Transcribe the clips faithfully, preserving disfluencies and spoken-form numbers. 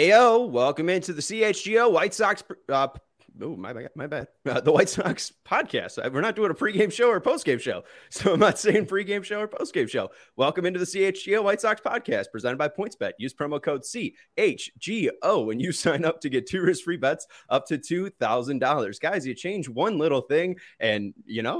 Heyo, welcome into the C H G O White Sox. Uh, oh, my bad, my bad. Uh, the White Sox podcast. We're not doing a pregame show or a postgame show, so I'm not saying pregame show or postgame show. Welcome into the C H G O White Sox podcast presented by PointsBet. Use promo code C H G O when you sign up to get two risk-free bets up to two thousand dollars. Guys, you change one little thing, and you know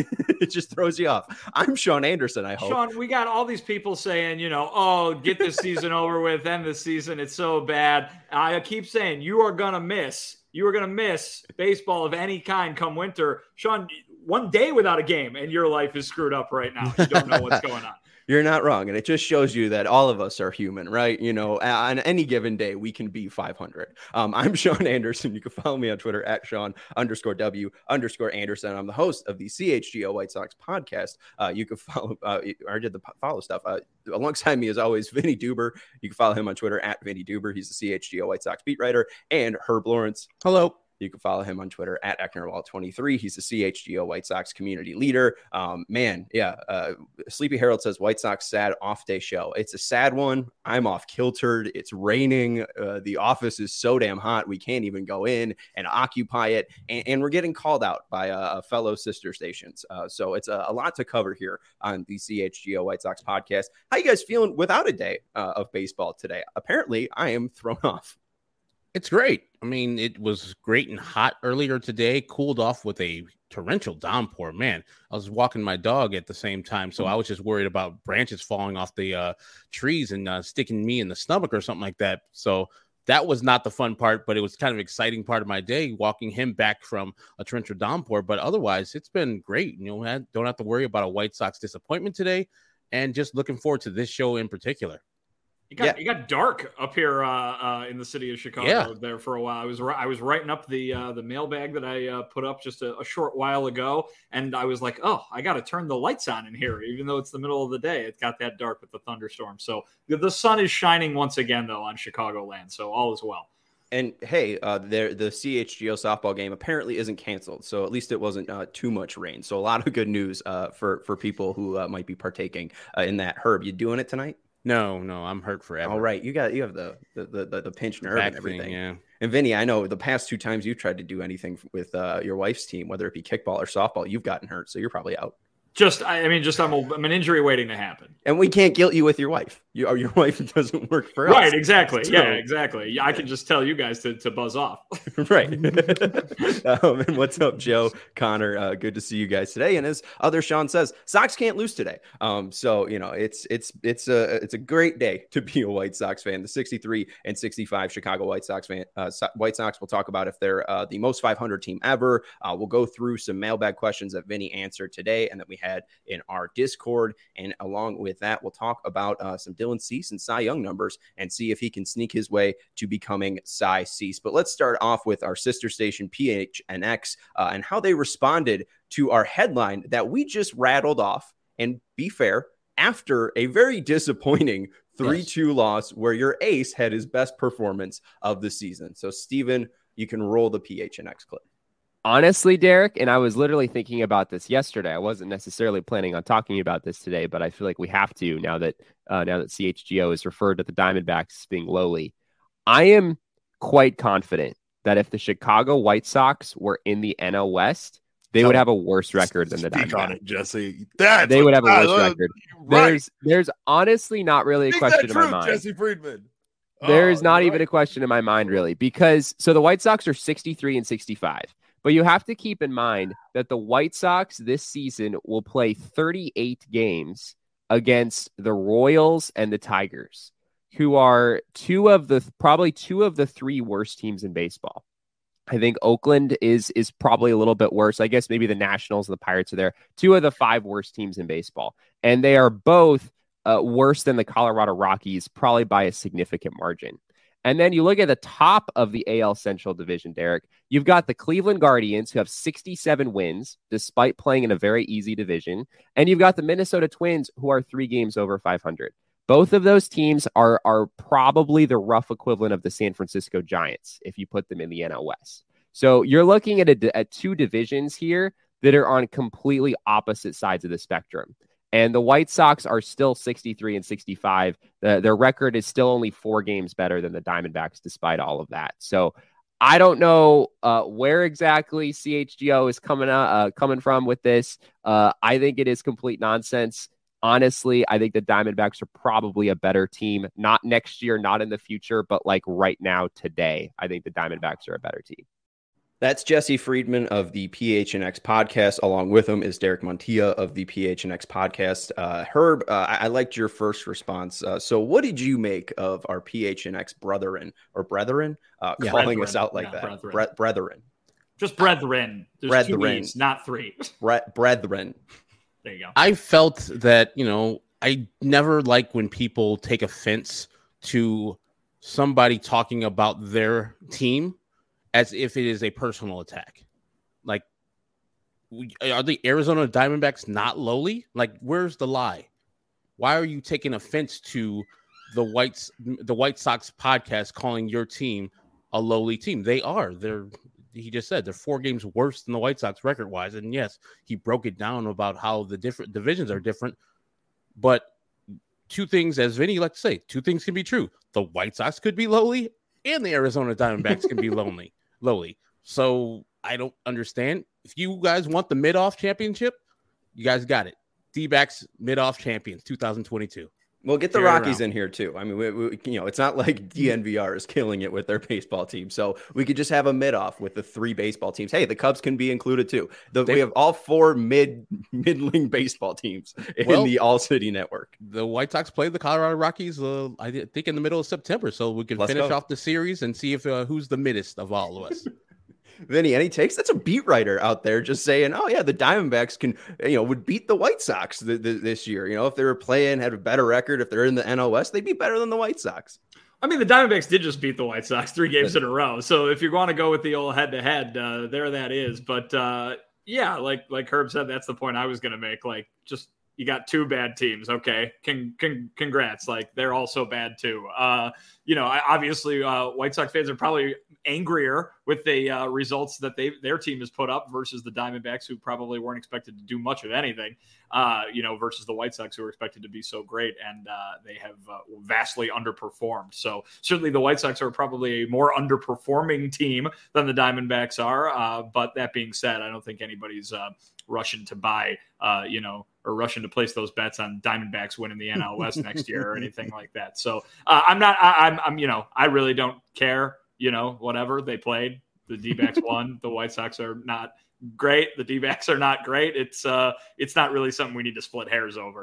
it just throws you off. I'm Sean Anderson. I hope. Sean, we got all these people saying, you know, oh, get this season over with, end the season. It's so bad. I keep saying you are gonna miss. You are going to miss baseball of any kind come winter. Sean, one day without a game and your life is screwed up right now. You don't know what's going on. You're not wrong. And it just shows you that all of us are human, right? You know, on any given day, we can be five hundred. Um, I'm Sean Anderson. You can follow me on Twitter at Sean underscore W underscore Anderson. I'm the host of the C H G O White Sox podcast. Uh, you can follow, uh, I did the follow stuff. Uh, alongside me, as always, Vinny Duber. You can follow him on Twitter at Vinny Duber. He's the C H G O White Sox beat writer. And Herb Lawrence. Hello. You can follow him on Twitter at Ecknerwall twenty-three. He's the C H G O White Sox community leader. Um, man, yeah. Uh, Sleepy Harold says White Sox sad off day show. It's a sad one. I'm off kiltered. It's raining. Uh, the office is so damn hot. We can't even go in and occupy it. And, and we're getting called out by uh, fellow sister stations. Uh, so it's a, a lot to cover here on the C H G O White Sox podcast. How you guys feeling without a day uh, of baseball today? Apparently, I am thrown off. It's great. I mean, it was great and hot earlier today, cooled off with a torrential downpour. Man, I was walking my dog at the same time, so I was just worried about branches falling off the uh, trees and uh, sticking me in the stomach or something like that. So that was not the fun part, but it was kind of exciting part of my day, walking him back from a torrential downpour. But otherwise, it's been great. You know, don't have to worry about a White Sox disappointment today, and just looking forward to this show in particular. It got, yeah. it got dark up here uh, uh, in the city of Chicago yeah. there for a while. I was I was writing up the uh, the mailbag that I uh, put up just a, a short while ago, and I was like, oh, I got to turn the lights on in here, even though it's the middle of the day. It got that dark with the thunderstorm. So the sun is shining once again, though, on Chicagoland, so all is well. And hey, uh, there the C H G O softball game apparently isn't canceled, so at least it wasn't uh, too much rain. So a lot of good news uh, for for people who uh, might be partaking uh, in that. Herb, you doing it tonight? No, no, I'm hurt forever. All right, you got you have the the the, the pinched nerve Back and everything. thing, yeah. And Vinny, I know the past two times you tried to do anything with uh, your wife's team, whether it be kickball or softball, you've gotten hurt, so you're probably out. Just, I mean, just I'm, a, I'm an injury waiting to happen. And we can't guilt you with your wife. You, or your wife doesn't work for us. Right, exactly. So, yeah, exactly. I can just tell you guys to, to buzz off. Right. um, and what's up, Joe, Connor? Uh, good to see you guys today. And as other Sean says, Sox can't lose today. Um, so you know, it's it's it's a it's a great day to be a White Sox fan. The sixty-three and sixty-five Chicago White Sox fan, uh, White Sox. We'll talk about if they're uh, the most five hundred team ever. Uh, we'll go through some mailbag questions that Vinny answered today and that we had in our Discord. And along with that, we'll talk about uh, some Dylan Cease and Cy Young numbers and see if he can sneak his way to becoming Cy Cease. But let's start off with our sister station P H N X uh, and how they responded to our headline that we just rattled off. And be fair, after a very disappointing three two yes. loss where your ace had his best performance of the season. So, Steven, you can roll the P H N X clip. Honestly, Derek, and I was literally thinking about this yesterday. I wasn't necessarily planning on talking about this today, but I feel like we have to now that uh, now that C H G O is referred to the Diamondbacks as being lowly. I am quite confident that if the Chicago White Sox were in the N L West, they would have a worse record than the Speak Diamondbacks. on it, Jesse. That's they would have a worse uh, record. Right. There's there's honestly not really a Speak question that in my truth, mind. Jesse Friedman. There's oh, not right. even a question in my mind, really, because so the White Sox are sixty-three and sixty-five. But you have to keep in mind that the White Sox this season will play thirty-eight games against the Royals and the Tigers, who are two of the probably two of the three worst teams in baseball. I think Oakland is is probably a little bit worse. I guess maybe the Nationals and the Pirates are there. Two of the five worst teams in baseball. And they are both uh, worse than the Colorado Rockies, probably by a significant margin. And then you look at the top of the A L Central Division, Derek. You've got the Cleveland Guardians, who have sixty-seven wins, despite playing in a very easy division. And you've got the Minnesota Twins, who are three games over five hundred. Both of those teams are, are probably the rough equivalent of the San Francisco Giants, if you put them in the N L West. So you're looking at, a, at two divisions here that are on completely opposite sides of the spectrum. And the White Sox are still sixty-three and sixty-five. The, their record is still only four games better than the Diamondbacks, despite all of that. So I don't know uh, where exactly C H G O is coming out, uh, coming from with this. Uh, I think it is complete nonsense. Honestly, I think the Diamondbacks are probably a better team. Not next year, not in the future, but like right now, today, I think the Diamondbacks are a better team. That's Jesse Friedman of the P H N X podcast. Along with him is Derek Montilla of the P H N X podcast. Uh, Herb, uh, I-, I liked your first response. Uh, so what did you make of our P H N X brethren or brethren uh, yeah, calling brethren. us out like yeah, that? Brethren. Bre- brethren. Just brethren. There's brethren. two E's, not three. Bre- brethren. There you go. I felt that, you know, I never like when people take offense to somebody talking about their team as if it is a personal attack. Like, are the Arizona Diamondbacks not lowly? Like, where's the lie? Why are you taking offense to the Whites, the White Sox podcast calling your team a lowly team? They are. They're, he just said they're four games worse than the White Sox record wise. And yes, he broke it down about how the different divisions are different. But two things, as Vinny likes to say, two things can be true. The White Sox could be lowly and the Arizona Diamondbacks can be lonely. Lowly. So I don't understand. If you guys want the mid-off championship, you guys got it. D-backs mid-off champions two thousand twenty-two. Well, get the Rockies in here too. I mean, we, we, you know, it's not like D N V R is killing it with their baseball team. So we could just have a mid-off with the three baseball teams. Hey, the Cubs can be included too. The, they, we have all four mid middling baseball teams in well, the All-City network. The White Sox played the Colorado Rockies, uh, I think, in the middle of September. So we can Let's finish go. off the series and see if uh, who's the middest of all of us. Vinny, any takes? That's a beat writer out there just saying, oh, yeah, the Diamondbacks can, you know, would beat the White Sox th- th- this year. You know, if they were playing, had a better record, if they're in the N L West, they'd be better than the White Sox. I mean, the Diamondbacks did just beat the White Sox three games in a row. So if you're going to go with the old head-to-head, uh, there that is. But, uh, yeah, like like Herb said, that's the point I was going to make. Like, just you got two bad teams. Okay, con- con- congrats. Like, they're also bad, too. Uh, you know, I, obviously, uh, White Sox fans are probably angrier with the uh, results that they their team has put up versus the Diamondbacks, who probably weren't expected to do much of anything, uh, you know, versus the White Sox, who were expected to be so great, and uh, they have uh, vastly underperformed. So certainly the White Sox are probably a more underperforming team than the Diamondbacks are. Uh, but that being said, I don't think anybody's uh, rushing to buy, uh, you know, or rushing to place those bets on Diamondbacks winning the N L West next year or anything like that. So uh, I'm not, I, I'm, I'm, you know, I really don't care. You know, whatever they played, the D-backs won. The White Sox are not great. The D-backs are not great. It's uh, it's not really something we need to split hairs over.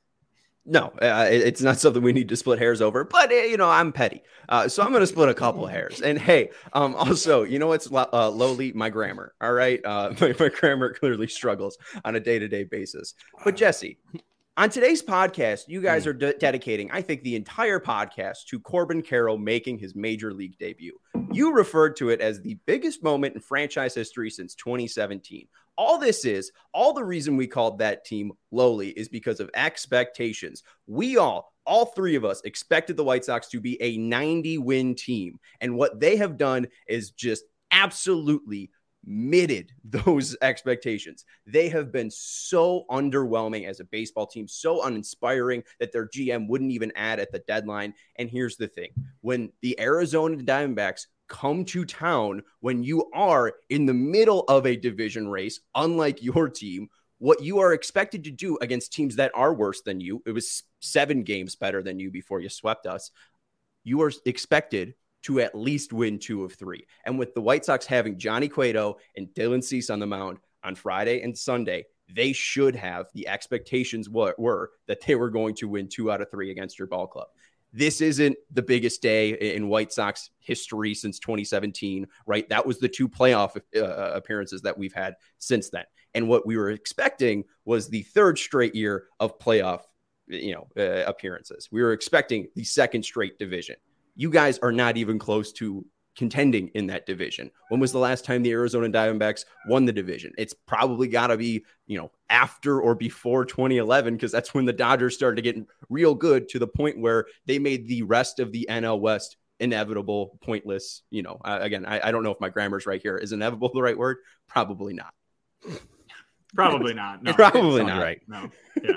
No, uh, it's not something we need to split hairs over. But uh, you know, I'm petty, uh, so I'm going to split a couple hairs. And hey, um, also, you know what's lo- uh, lowly? My grammar. All right, uh, my, my grammar clearly struggles on a day-to-day basis. But Jesse, on today's podcast, you guys are de- dedicating, I think, the entire podcast to Corbin Carroll making his major league debut. You referred to it as the biggest moment in franchise history since twenty seventeen. All this is, all the reason we called that team lowly is because of expectations. We all, all three of us, expected the White Sox to be a ninety-win team. And what they have done is just absolutely mitted those expectations. They have been so underwhelming as a baseball team, so uninspiring that their G M wouldn't even add at the deadline. And here's the thing. When the Arizona Diamondbacks come to town, when you are in the middle of a division race, unlike your team, what you are expected to do against teams that are worse than you, it was seven games better than you before you swept us, you are expected to at least win two of three. And with the White Sox having Johnny Cueto and Dylan Cease on the mound on Friday and Sunday, they should have, the expectations were, were that they were going to win two out of three against your ball club. This isn't the biggest day in White Sox history since twenty seventeen, right? That was the two playoff uh, appearances that we've had since then. And what we were expecting was the third straight year of playoff, you know, uh, appearances. We were expecting the second straight division. You guys are not even close to contending in that division. When was the last time the Arizona Diamondbacks won the division? It's probably got to be, you know, after or before twenty eleven, because that's when the Dodgers started to get real good to the point where they made the rest of the N L West inevitable, pointless. You know, uh, again, I, I don't know if my grammar's right here. Is inevitable the right word? Probably not. Probably not. No, probably not. Right. No. Yeah.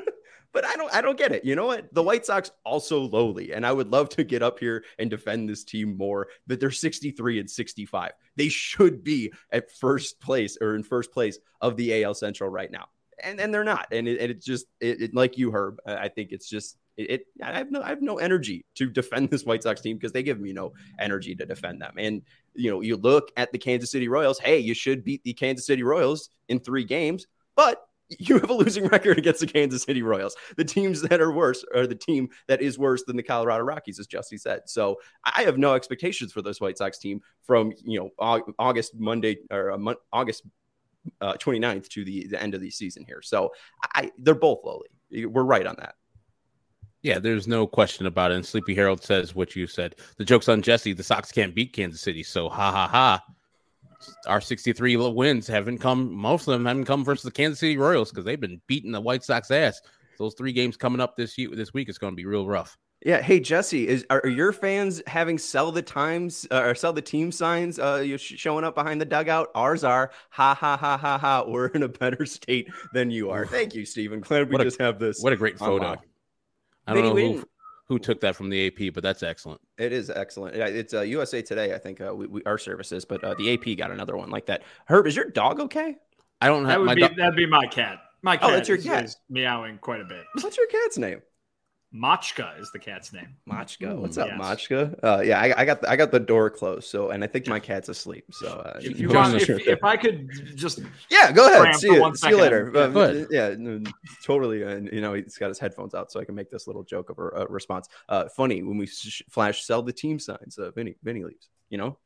But I don't I don't get it. You know what? The White Sox also lowly, and I would love to get up here and defend this team more, but they're sixty-three and sixty-five. They should be at first place or in first place of the A L Central right now. And and they're not. And it, and it's just it, it, like you, Herb, I think it's just it, it I have no I have no energy to defend this White Sox team because they give me no energy to defend them. And you know, you look at the Kansas City Royals, hey, you should beat the Kansas City Royals in three games, but you have a losing record against the Kansas City Royals. The teams that are worse are the team that is worse than the Colorado Rockies, as Justy said. So I have no expectations for this White Sox team from, you know, August Monday or uh, August uh, twenty-ninth to the, the end of the season here. So I, they're both lowly. We're right on that. Yeah, there's no question about it. And Sleepy Harold says what you said. The joke's on Jesse. The Sox can't beat Kansas City. So ha ha ha. Our sixty-three wins haven't come, most of them haven't come versus the Kansas City Royals because they've been beating the White Sox ass. Those three games coming up this year, this week is going to be real rough. Yeah. Hey, Jesse, is are, are your fans having sell the times uh, or sell the team signs uh, you sh- showing up behind the dugout? Ours are ha ha ha ha ha. We're in a better state than you are. Thank you, Stephen. Glad we what just a, have this. What a great photo. Online. I don't Vinny, know who, who took that from the A P, but that's excellent. It is excellent. It's uh, U S A Today, I think, uh, we, we, our services, but uh, the A P got another one like that. Herb, is your dog okay? I don't have that would my be dog. That'd be my cat. My cat. Oh, that's your is, cat. Is meowing quite a bit. What's your cat's name? Machka is the cat's name. Machka. What's up, yes. Machka? Uh, yeah, I, I got the, I got the door closed, so and I think my cat's asleep. So uh, if, you want, if, if I could just yeah, go ahead. See you. See you later. Yeah, um, yeah no, totally. And you know, he's got his headphones out, so I can make this little joke of a, a response. Uh, funny when we sh- flash sell the team signs. Uh, Vinny, Vinny leaves. You know.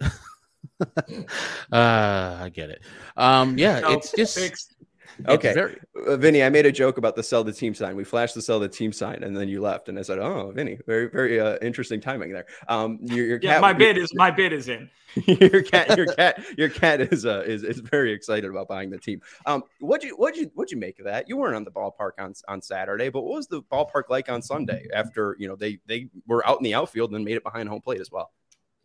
uh, I get it. Um, yeah, no, it's just. fixed. Okay, very... uh, Vinny, I made a joke about the sell the team sign. We flashed the sell the team sign, and then you left, and I said, "Oh, Vinny, very, very uh, interesting timing there." Um, your, your yeah, cat, my bid is my bid is in. your cat, your cat, your cat is uh, is is very excited about buying the team. Um, what you what you what you make of that? You weren't on the ballpark on on Saturday, but what was the ballpark like on Sunday? After you know they they were out in the outfield and then made it behind home plate as well.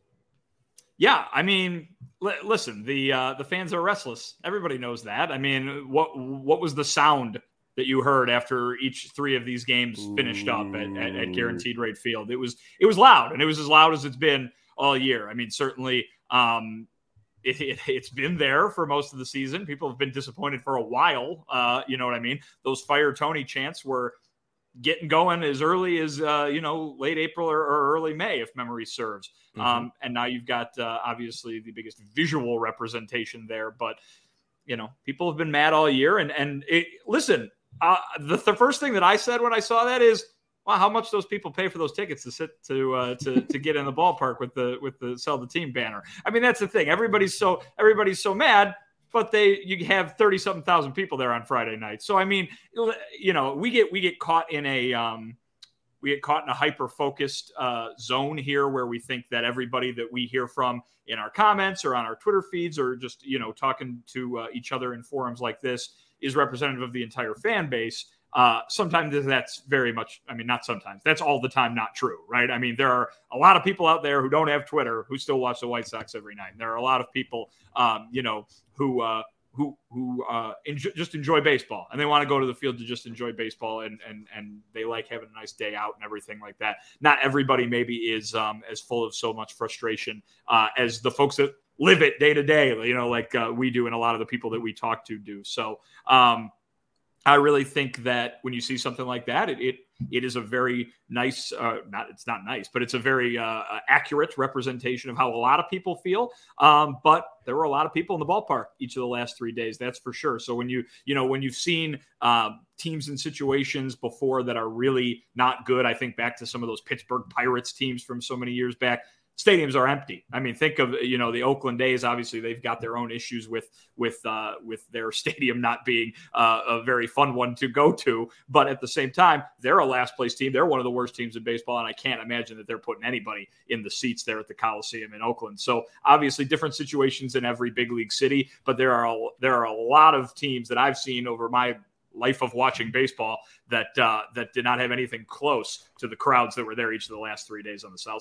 Yeah, I mean, l- listen, the uh, the fans are restless. Everybody knows that. I mean, what what was the sound that you heard after each three of these games finished up at, at, at Guaranteed Rate Field? It was it was loud, and it was as loud as it's been all year. I mean, certainly um, it, it, it's been there for most of the season. People have been disappointed for a while. Uh, you know what I mean? Those Fire Tony chants were getting going as early as, uh, you know, late April or, or early May, if memory serves. Mm-hmm. Um, and now you've got, uh, obviously, the biggest visual representation there. But, you know, people have been mad all year. And, and it, listen, uh, the, the first thing that I said when I saw that is, wow, how much those people pay for those tickets to sit to uh, to to get in the ballpark with the with the sell the team banner. I mean, that's the thing. Everybody's so everybody's so mad. But they, you have thirty something thousand people there on Friday night. So I mean, you know, we get we get caught in a um, we get caught in a hyper focused uh, zone here where we think that everybody that we hear from in our comments or on our Twitter feeds or just you know talking to uh, each other in forums like this is representative of the entire fan base. Uh, sometimes that's very much, I mean, not sometimes, that's all the time not true, right? I mean, there are a lot of people out there who don't have Twitter who still watch the White Sox every night. And there are a lot of people, um, you know, who uh, who who uh, enjoy, just enjoy baseball and they want to go to the field to just enjoy baseball and and and they like having a nice day out and everything like that. Not everybody maybe is um, as full of so much frustration uh, as the folks that live it day to day, you know, like uh, we do and a lot of the people that we talk to do. So, um, I really think that when you see something like that, it it, it is a very nice, uh, not it's not nice, but it's a very uh, accurate representation of how a lot of people feel. Um, but there were a lot of people in the ballpark each of the last three days, that's for sure. So when you you know when you've seen um, teams in situations before that are really not good, I think back to some of those Pittsburgh Pirates teams from so many years back. Stadiums are empty. I mean, think of, you know, the Oakland A's. Obviously, they've got their own issues with with uh, with their stadium not being uh, a very fun one to go to. But at the same time, they're a last place team. They're one of the worst teams in baseball, and I can't imagine that they're putting anybody in the seats there at the Coliseum in Oakland. So obviously, different situations in every big league city. But there are a, there are a lot of teams that I've seen over my life of watching baseball that uh, that did not have anything close to the crowds that were there each of the last three days on the South Side.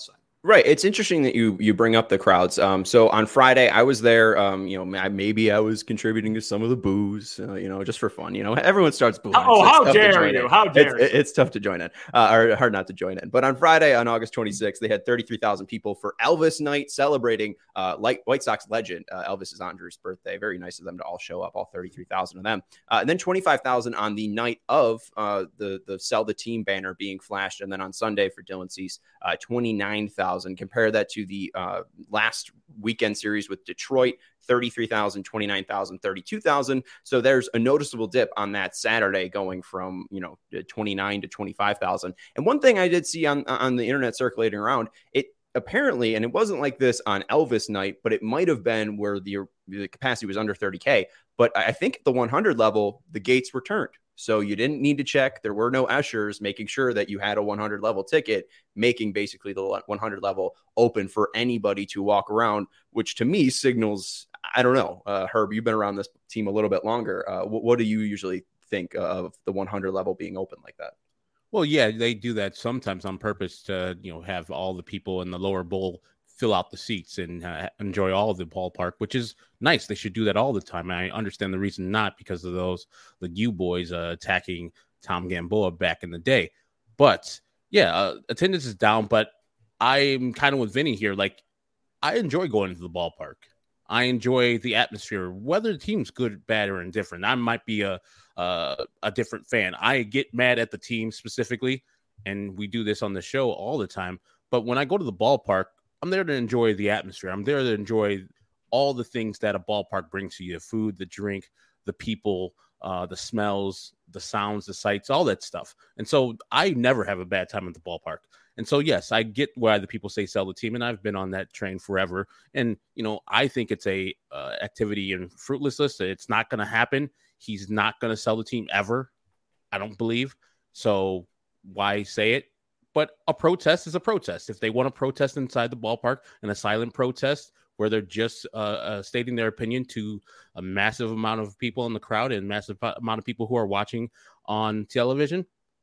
Right. It's interesting that you you bring up the crowds. Um, so on Friday, I was there. Um, you know, maybe I was contributing to some of the boos, uh, you know, just for fun. You know, everyone starts booing. Oh, it's, how it's dare you? In. How dare it's, you? It's tough to join in, uh, or hard not to join in. But on Friday, on August twenty-sixth, they had thirty-three thousand people for Elvis Night, celebrating uh, like White Sox legend. Uh, Elvis is Andrew's birthday. Very nice of them to all show up, all thirty-three thousand of them, uh, and then twenty-five thousand on the night of uh, the the Sell the Team banner being flashed, and then on Sunday for Dylan Cease, uh, twenty-nine thousand. Compare that to the uh, last weekend series with Detroit, thirty-three thousand, twenty-nine thousand, thirty-two thousand. So there's a noticeable dip on that Saturday going from, you know, twenty-nine to twenty-five thousand. And one thing I did see on, on the internet circulating around, it apparently, and it wasn't like this on Elvis night, but it might have been where the, the capacity was under thirty K. But I think at the one hundred level, the gates were turned. So you didn't need to check. There were no ushers making sure that you had a one hundred level ticket, making basically the one hundred level open for anybody to walk around, which to me signals, I don't know, uh, Herb, you've been around this team a little bit longer. Uh, what, what do you usually think of the one hundred level being open like that? Well, yeah, they do that sometimes on purpose to, you know, have all the people in the lower bowl fill out the seats and uh, enjoy all of the ballpark, which is nice. They should do that all the time. I understand the reason not because of those, the U boys uh, attacking Tom Gamboa back in the day. But yeah, uh, attendance is down, but I'm kind of with Vinny here. Like, I enjoy going to the ballpark. I enjoy the atmosphere, whether the team's good, bad, or indifferent. I might be a, uh, a different fan. I get mad at the team specifically, and we do this on the show all the time. But when I go to the ballpark, I'm there to enjoy the atmosphere. I'm there to enjoy all the things that a ballpark brings to you: the food, the drink, the people, uh, the smells, the sounds, the sights, all that stuff. And so I never have a bad time at the ballpark. And so, yes, I get why the people say sell the team, and I've been on that train forever. And, you know, I think it's a uh, activity in fruitlessness. It's not going to happen. He's not going to sell the team ever, I don't believe. So why say it? But a protest is a protest. If they want to protest inside the ballpark, and a silent protest where they're just uh, uh, stating their opinion to a massive amount of people in the crowd and massive amount of people who are watching on television,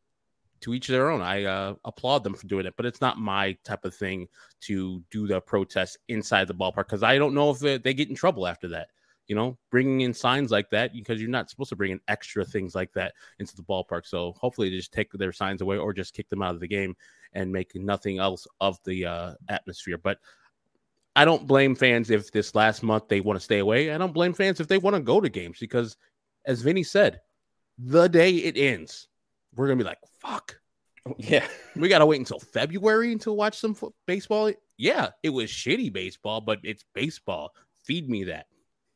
to each their own. I uh, applaud them for doing it, but it's not my type of thing to do the protest inside the ballpark because I don't know if they, they get in trouble after that. You know, bringing in signs like that, because you're not supposed to bring in extra things like that into the ballpark. So hopefully they just take their signs away or just kick them out of the game and make nothing else of the uh, atmosphere. But I don't blame fans if this last month they want to stay away. I don't blame fans if they want to go to games because, as Vinny said, the day it ends, we're going to be like, fuck. Yeah. We got to wait until February to watch some fo- baseball. Yeah, it was shitty baseball, but it's baseball. Feed me that.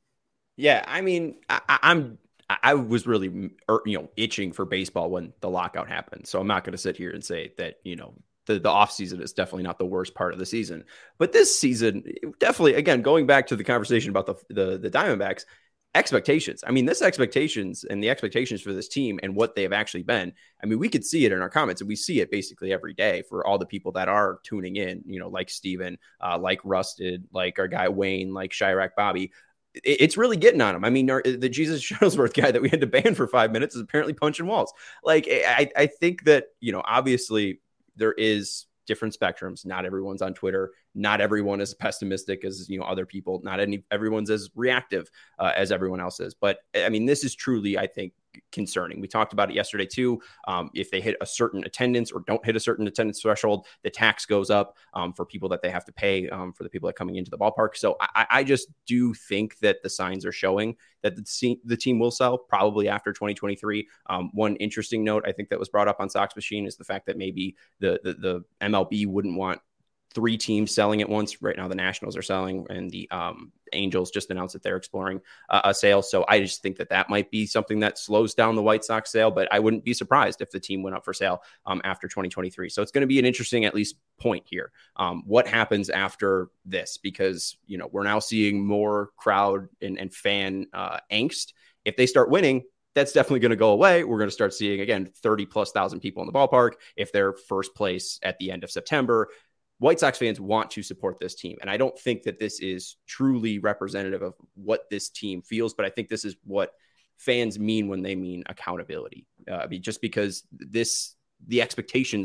Yeah, I mean, I, I'm I was really, you know, itching for baseball when the lockout happened. So I'm not going to sit here and say that, you know, the, the off season is definitely not the worst part of the season. But this season, definitely, again, going back to the conversation about the the, the Diamondbacks, expectations. I mean, this expectations and the expectations for this team and what they have actually been. I mean, we could see it in our comments, and we see it basically every day for all the people that are tuning in, you know, like Steven, uh, like Rusted, like our guy Wayne, like Chirac Bobby. It's really getting on him. I mean, our, the Jesus Shuttlesworth guy that we had to ban for five minutes is apparently punching walls. Like, I, I think that, you know, obviously there is different spectrums. Not everyone's on Twitter. Not everyone is pessimistic as, you know, other people. Not any everyone's as reactive uh, as everyone else is. But I mean, this is truly, I think, concerning. We talked about it yesterday too. Um, if they hit a certain attendance or don't hit a certain attendance threshold, the tax goes up um, for people that they have to pay um, for the people that are coming into the ballpark. So I, I just do think that the signs are showing that the, the team will sell probably after twenty twenty-three. Um, one interesting note I think that was brought up on Sox Machine is the fact that maybe the the, the M L B wouldn't want three teams selling at once. Right now, the Nationals are selling, and the um, Angels just announced that they're exploring uh, a sale. So I just think that that might be something that slows down the White Sox sale, but I wouldn't be surprised if the team went up for sale um, after twenty twenty-three. So it's going to be an interesting, at least, point here. Um, what happens after this? Because, you know, we're now seeing more crowd and, and fan uh, angst. If they start winning, that's definitely going to go away. We're going to start seeing, again, thirty plus thousand people in the ballpark. If they're first place at the end of September, White Sox fans want to support this team. And I don't think that this is truly representative of what this team feels, but I think this is what fans mean when they mean accountability. Uh, I mean, just because this, the expectations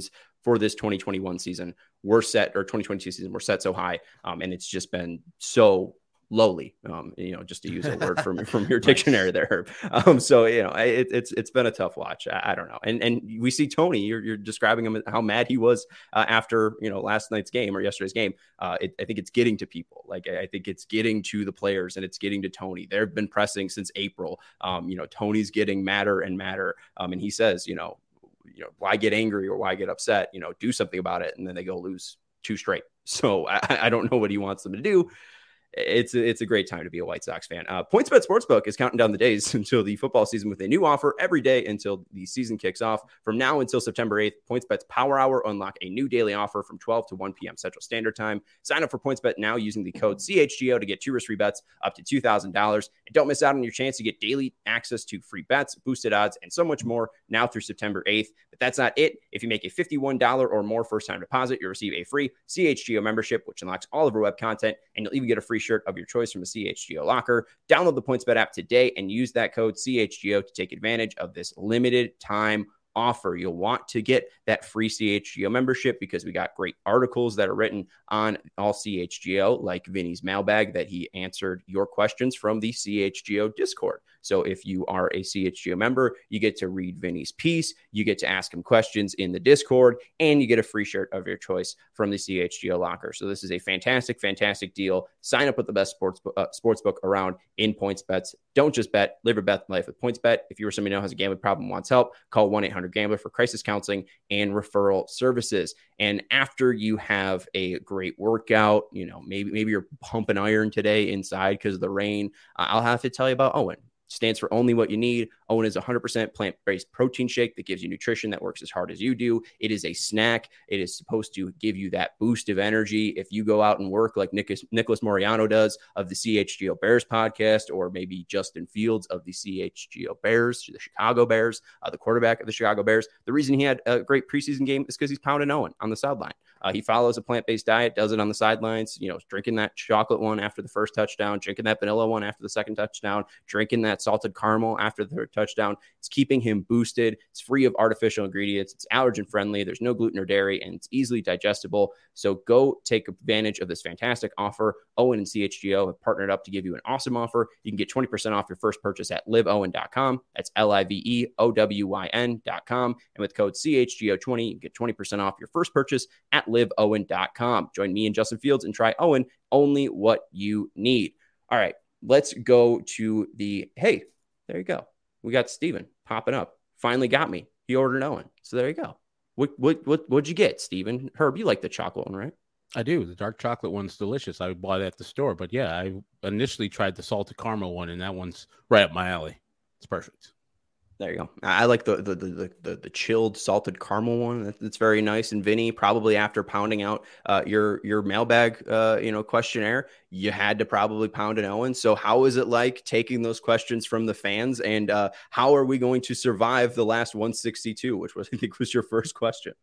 for this twenty twenty-one season were set, or twenty twenty-two season were set so high. Um, and it's just been so lowly, um, you know, just to use a word from, from your dictionary there. Um, so, you know, it, it's, it's been a tough watch. I, I don't know. And, and we see Tony, you're, you're describing him, how mad he was uh, after, you know, last night's game or yesterday's game. Uh, it, I think it's getting to people. Like, I think it's getting to the players, and it's getting to Tony. They've been pressing since April. Um, you know, Tony's getting madder and madder. Um, and he says, you know, you know, why get angry or why get upset? You know, do something about it. And then they go lose two straight. So I, I don't know what he wants them to do. It's a, it's a great time to be a White Sox fan. Uh, PointsBet Sportsbook is counting down the days until the football season with a new offer every day until the season kicks off. From now until September eighth, PointsBet's Power Hour unlock a new daily offer from twelve to one p.m. Central Standard Time. Sign up for PointsBet now using the code C H G O to get two risk-free bets up to two thousand dollars. And don't miss out on your chance to get daily access to free bets, boosted odds, and so much more now through September eighth. But that's not it. If you make a fifty-one dollars or more first-time deposit, you'll receive a free C H G O membership, which unlocks all of our web content, and you'll even get a free shirt of your choice from a C H G O locker. Download the PointsBet app today and use that code C H G O to take advantage of this limited time offer. You'll want to get that free C H G O membership because we got great articles that are written on all C H G O, like Vinny's mailbag that he answered your questions from the C H G O Discord. So if you are a C H G O member, you get to read Vinny's piece, you get to ask him questions in the Discord, and you get a free shirt of your choice from the C H G O locker. So this is a fantastic, fantastic deal. Sign up with the best sports uh, sports book around in PointsBets. Don't just bet, live or bet life with PointsBet. If you or somebody who has a gambling problem wants help, call one eight hundred gambler for crisis counseling and referral services. And after you have a great workout, you know, maybe maybe you're pumping iron today inside because of the rain, uh, I'll have to tell you about Owen. Stands for only what you need. Owen is a one hundred percent plant-based protein shake that gives you nutrition that works as hard as you do. It is a snack. It is supposed to give you that boost of energy. If you go out and work like Nicholas, Nicholas Moriano does of the C H G O Bears podcast, or maybe Justin Fields of the C H G O Bears, the Chicago Bears, uh, the quarterback of the Chicago Bears, the reason he had a great preseason game is because he's pounding Owen on the sideline. Uh, he follows a plant-based diet, does it on the sidelines, you know, drinking that chocolate one after the first touchdown, drinking that vanilla one after the second touchdown, drinking that salted caramel after the third touchdown. It's keeping him boosted. It's free of artificial ingredients. It's allergen friendly. There's no gluten or dairy, and it's easily digestible. So go take advantage of this fantastic offer. Owen and C H G O have partnered up to give you an awesome offer. You can get twenty percent off your first purchase at live owen dot com. That's L I V E O W Y N dot com. And with code C H G O twenty, you can get twenty percent off your first purchase at live owen dot com. Join me and Justin Fields and try Owen, only what you need. All right, let's go to the, hey, there you go. We got Steven popping up. Finally got me. He ordered Owen. So there you go. What what what what'd you get, Steven? Herb, you like the chocolate one, right? I do. The dark chocolate one's delicious. I bought it at the store, but yeah, I initially tried the salted caramel one, and that one's right up my alley. It's perfect. There you go. I like the the the the, the chilled salted caramel one. That's very nice. And Vinny, probably after pounding out uh, your your mailbag, uh, you know, questionnaire, you had to probably pound an Owen. So how is it like taking those questions from the fans, and uh, how are we going to survive the last one sixty-two, which was I think was your first question?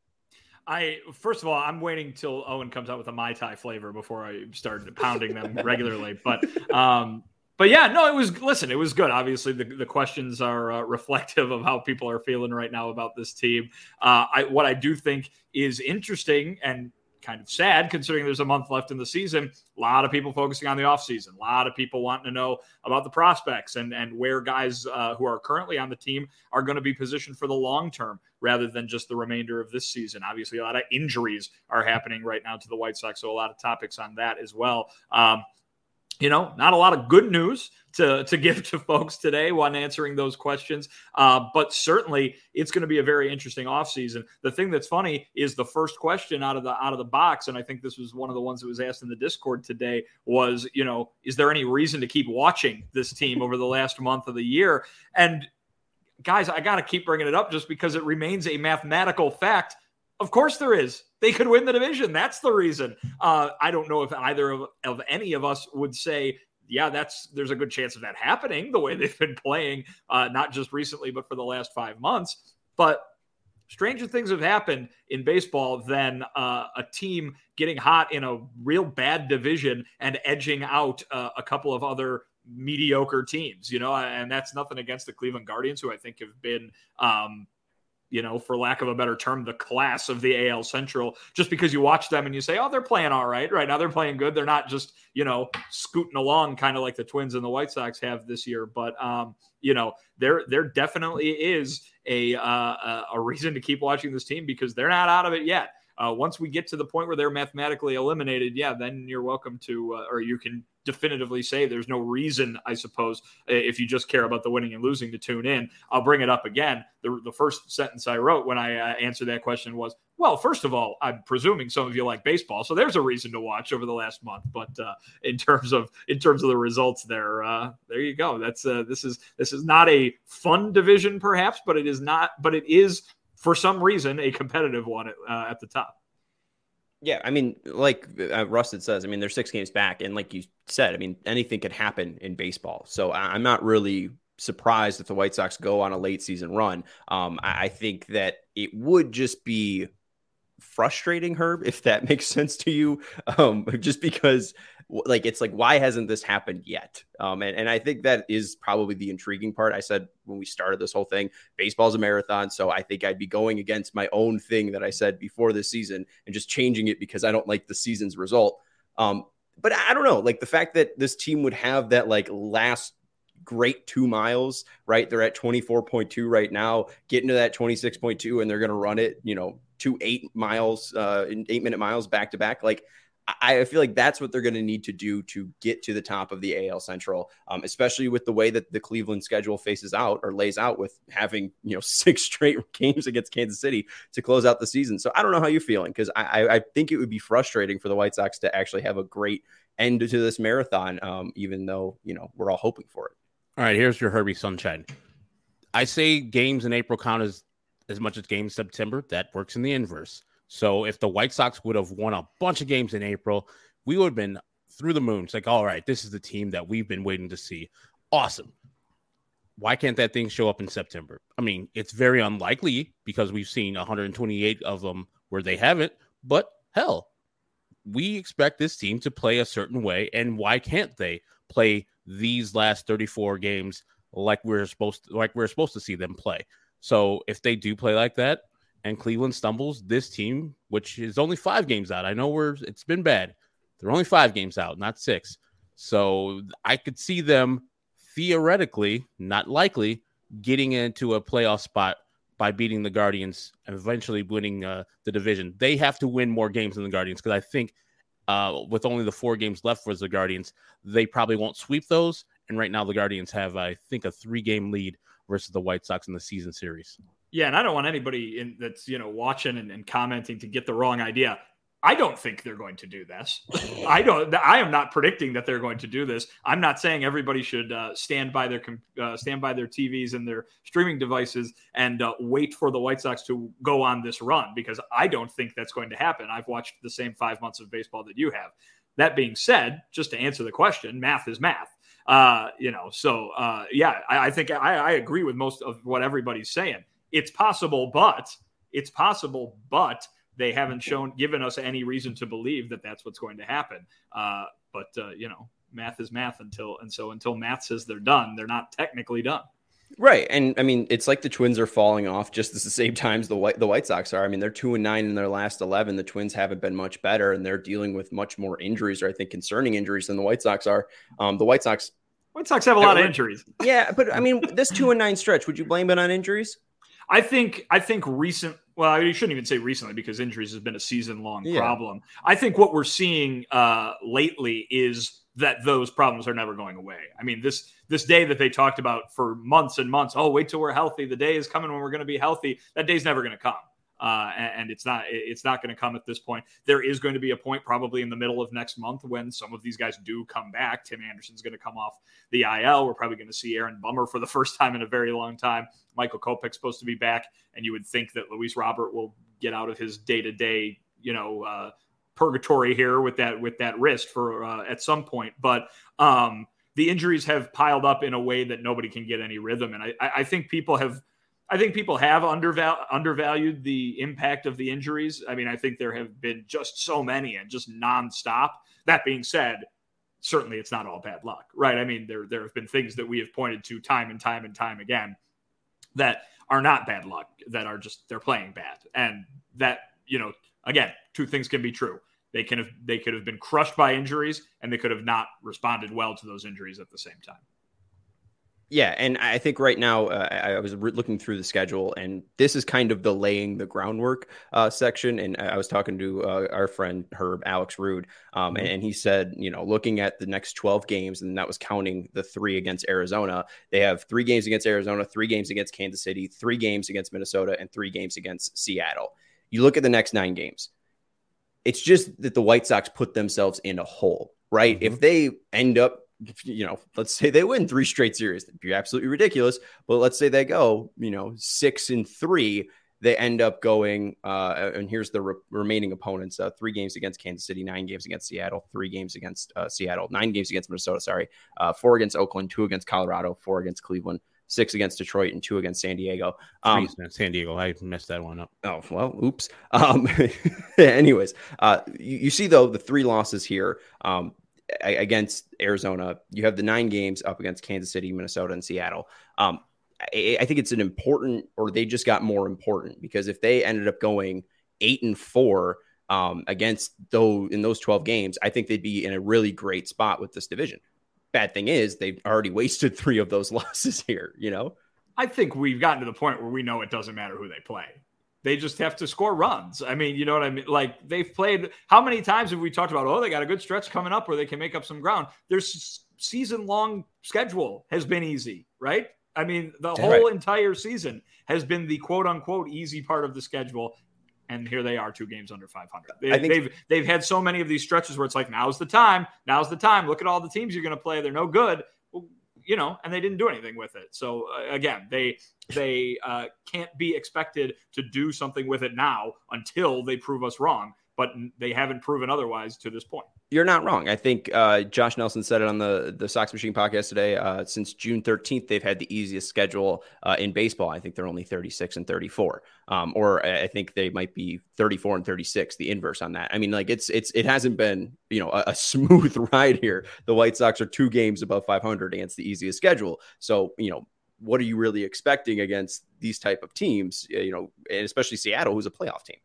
I first of all, I'm waiting till Owen comes out with a Mai Tai flavor before I start pounding them regularly. But um, but yeah, no, it was. Listen, it was good. Obviously, the, the questions are uh, reflective of how people are feeling right now about this team. Uh, I, what I do think is interesting and kind of sad, considering there's a month left in the season, a lot of people focusing on the offseason, a lot of people wanting to know about the prospects and, and where guys uh, who are currently on the team are going to be positioned for the long term rather than just the remainder of this season. Obviously, a lot of injuries are happening right now to the White Sox, so a lot of topics on that as well. Um, You know, not a lot of good news to, to give to folks today when answering those questions. Uh, but certainly it's going to be a very interesting offseason. The thing that's funny is the first question out of the out of the box, and I think this was one of the ones that was asked in the Discord today, was, you know, is there any reason to keep watching this team over the last month of the year? And guys, I got to keep bringing it up just because it remains a mathematical fact. Of course there is. They could win the division. That's the reason. Uh, I don't know if either of, of any of us would say, yeah, that's there's a good chance of that happening the way they've been playing, uh, not just recently, but for the last five months. But stranger things have happened in baseball than uh, a team getting hot in a real bad division and edging out uh, a couple of other mediocre teams, you know, and that's nothing against the Cleveland Guardians, who I think have been um, you know, for lack of a better term, the class of the A L Central, just because you watch them and you say, oh, they're playing all right. Right now they're playing good. They're not just, you know, scooting along kind of like the Twins and the White Sox have this year. But, um, you know, there there definitely is a, uh, a reason to keep watching this team because they're not out of it yet. Uh, once we get to the point where they're mathematically eliminated, yeah, then you're welcome to, uh, or you can definitively say there's no reason, I suppose, if you just care about the winning and losing to tune in. I'll bring it up again. The, the first sentence I wrote when I uh, answered that question was, well, first of all, I'm presuming some of you like baseball, so there's a reason to watch over the last month. But uh, in terms of in terms of the results, there, uh, there you go. That's uh, this is this is not a fun division, perhaps, but it is not. But it is, for some reason, a competitive one at, uh, at the top. Yeah, I mean, like uh, Rusted says, I mean, they're six games back. And like you said, I mean, anything could happen in baseball. So I- I'm not really surprised if the White Sox go on a late season run. Um, I-, I think that it would just be frustrating, Herb, if that makes sense to you, um, just because like, it's like, why hasn't this happened yet? Um, and, and I think that is probably the intriguing part. I said when we started this whole thing, baseball's a marathon. So I think I'd be going against my own thing that I said before this season and just changing it because I don't like the season's result. Um, but I don't know, like the fact that this team would have that like last great two miles, right? They're at twenty-four point two right now, getting to that twenty-six point two, and they're going to run it, you know, two eight miles, uh, in eight minute miles back to back. Like, I feel like that's what they're going to need to do to get to the top of the A L Central, um, especially with the way that the Cleveland schedule faces out or lays out with having, you know, six straight games against Kansas City to close out the season. So I don't know how you're feeling because I, I think it would be frustrating for the White Sox to actually have a great end to this marathon, um, even though, you know, we're all hoping for it. All right, here's your Herbie Sunshine. I say games in April count as, as much as games in September. That works in the inverse. So if the White Sox would have won a bunch of games in April, we would have been through the moon. It's like, all right, this is the team that we've been waiting to see. Awesome. Why can't that thing show up in September? I mean, it's very unlikely because we've seen one hundred twenty-eight of them where they haven't. But hell, we expect this team to play a certain way. And why can't they play these last thirty-four games like we're supposed to, like we're supposed to see them play? So if they do play like that, and Cleveland stumbles, this team, which is only five games out. I know we're it's been bad. They're only five games out, not six. So I could see them theoretically, not likely, getting into a playoff spot by beating the Guardians and eventually winning uh, the division. They have to win more games than the Guardians because I think uh, with only the four games left for the Guardians, they probably won't sweep those. And right now the Guardians have, I think, a three-game lead versus the White Sox in the season series. Yeah, and I don't want anybody in that's, you know, watching and, and commenting to get the wrong idea. I don't think they're going to do this. I don't. I am not predicting that they're going to do this. I'm not saying everybody should uh, stand by their uh, stand by their T Vs and their streaming devices and uh, wait for the White Sox to go on this run because I don't think that's going to happen. I've watched the same five months of baseball that you have. That being said, just to answer the question, math is math. Uh, you know, so uh, yeah, I, I think I, I agree with most of what everybody's saying. It's possible, but it's possible, but they haven't shown, given us any reason to believe that that's what's going to happen. Uh, but, uh, you know, math is math until, and so until math says they're done, they're not technically done. Right. And I mean, it's like the Twins are falling off just at the same time as the White, the White Sox are. I mean, they're two and nine in their last eleven. The Twins haven't been much better and they're dealing with much more injuries, or I think concerning injuries than the White Sox are. Um, the White Sox, White Sox have a lot of injuries. Yeah. But I mean, this two and nine stretch, would you blame it on injuries? I think I think recent well, you shouldn't even say recently because injuries has been a season-long yeah. problem. I think what we're seeing uh, lately is that those problems are never going away. I mean, this this day that they talked about for months and months, oh, wait till we're healthy. The day is coming when we're going to be healthy. That day's never going to come. Uh, and, and it's not it's not going to come at this point. There is going to be a point probably in the middle of next month when some of these guys do come back. Tim Anderson's going to come off the I L. We're probably going to see Aaron Bummer for the first time in a very long time. Michael Kopech's supposed to be back, and you would think that Luis Robert will get out of his day-to-day, you know, uh, purgatory here with that with that wrist for uh, at some point. But um, the injuries have piled up in a way that nobody can get any rhythm, and I, I think people have. I think people have underval- undervalued the impact of the injuries. I mean, I think there have been just so many and just nonstop. That being said, certainly it's not all bad luck, right? I mean, there there have been things that we have pointed to time and time and time again that are not bad luck, that are just, they're playing bad. And that, you know, again, two things can be true. They can have, they could have been crushed by injuries, and they could have not responded well to those injuries at the same time. Yeah, and I think right now uh, I was re- looking through the schedule, and this is kind of the laying the groundwork uh, section. And I was talking to uh, our friend Herb, Alex Rude, um, mm-hmm. and he said, you know, looking at the next twelve games, and that was counting the three against Arizona. They have three games against Arizona, three games against Kansas City, three games against Minnesota, and three games against Seattle. You look at the next nine games. It's just that the White Sox put themselves in a hole, right? Mm-hmm. If they end up, you know, let's say they win three straight series, that'd be absolutely ridiculous. But let's say they go, you know, six and three, they end up going, uh, and here's the re- remaining opponents, uh, three games against Kansas City, nine games against Seattle, three games against uh, Seattle, nine games against Minnesota, sorry, uh, four against Oakland, two against Colorado, four against Cleveland, six against Detroit, and two against San Diego. Um, San Diego, I messed that one up. Oh, well, oops. Um, anyways, uh, you, you see, though, the three losses here, um, against Arizona, you have the nine games up against Kansas City, Minnesota, and Seattle. Um, I, I think it's an important, or they just got more important, because if they ended up going eight and four um, against those in those twelve games, I think they'd be in a really great spot with this division. Bad thing is they've already wasted three of those losses here. You know, I think we've gotten to the point where we know it doesn't matter who they play. They just have to score runs. I mean, you know what I mean? Like, they've played, how many times have we talked about, oh, they got a good stretch coming up where they can make up some ground? Their season-long schedule has been easy, right? I mean, the whole right. entire season has been the quote-unquote easy part of the schedule, and here they are, two games under five hundred. They, I think they've they've had so many of these stretches where it's like, now's the time, now's the time. Look at all the teams you're going to play. They're no good. Well, you know, and they didn't do anything with it. So uh, again, they they uh, can't be expected to do something with it now until they prove us wrong. But they haven't proven otherwise to this point. You're not wrong. I think uh, Josh Nelson said it on the, the Sox Machine podcast today. Uh, since June thirteenth, they've had the easiest schedule uh, in baseball. I think they're only thirty-six and thirty-four. Um, or I think they might be thirty-four and thirty-six, the inverse on that. I mean, like it's it's it hasn't been, you know, a, a smooth ride here. The White Sox are two games above five hundred against the easiest schedule. So, you know, what are you really expecting against these type of teams, you know, and especially Seattle, who's a playoff team?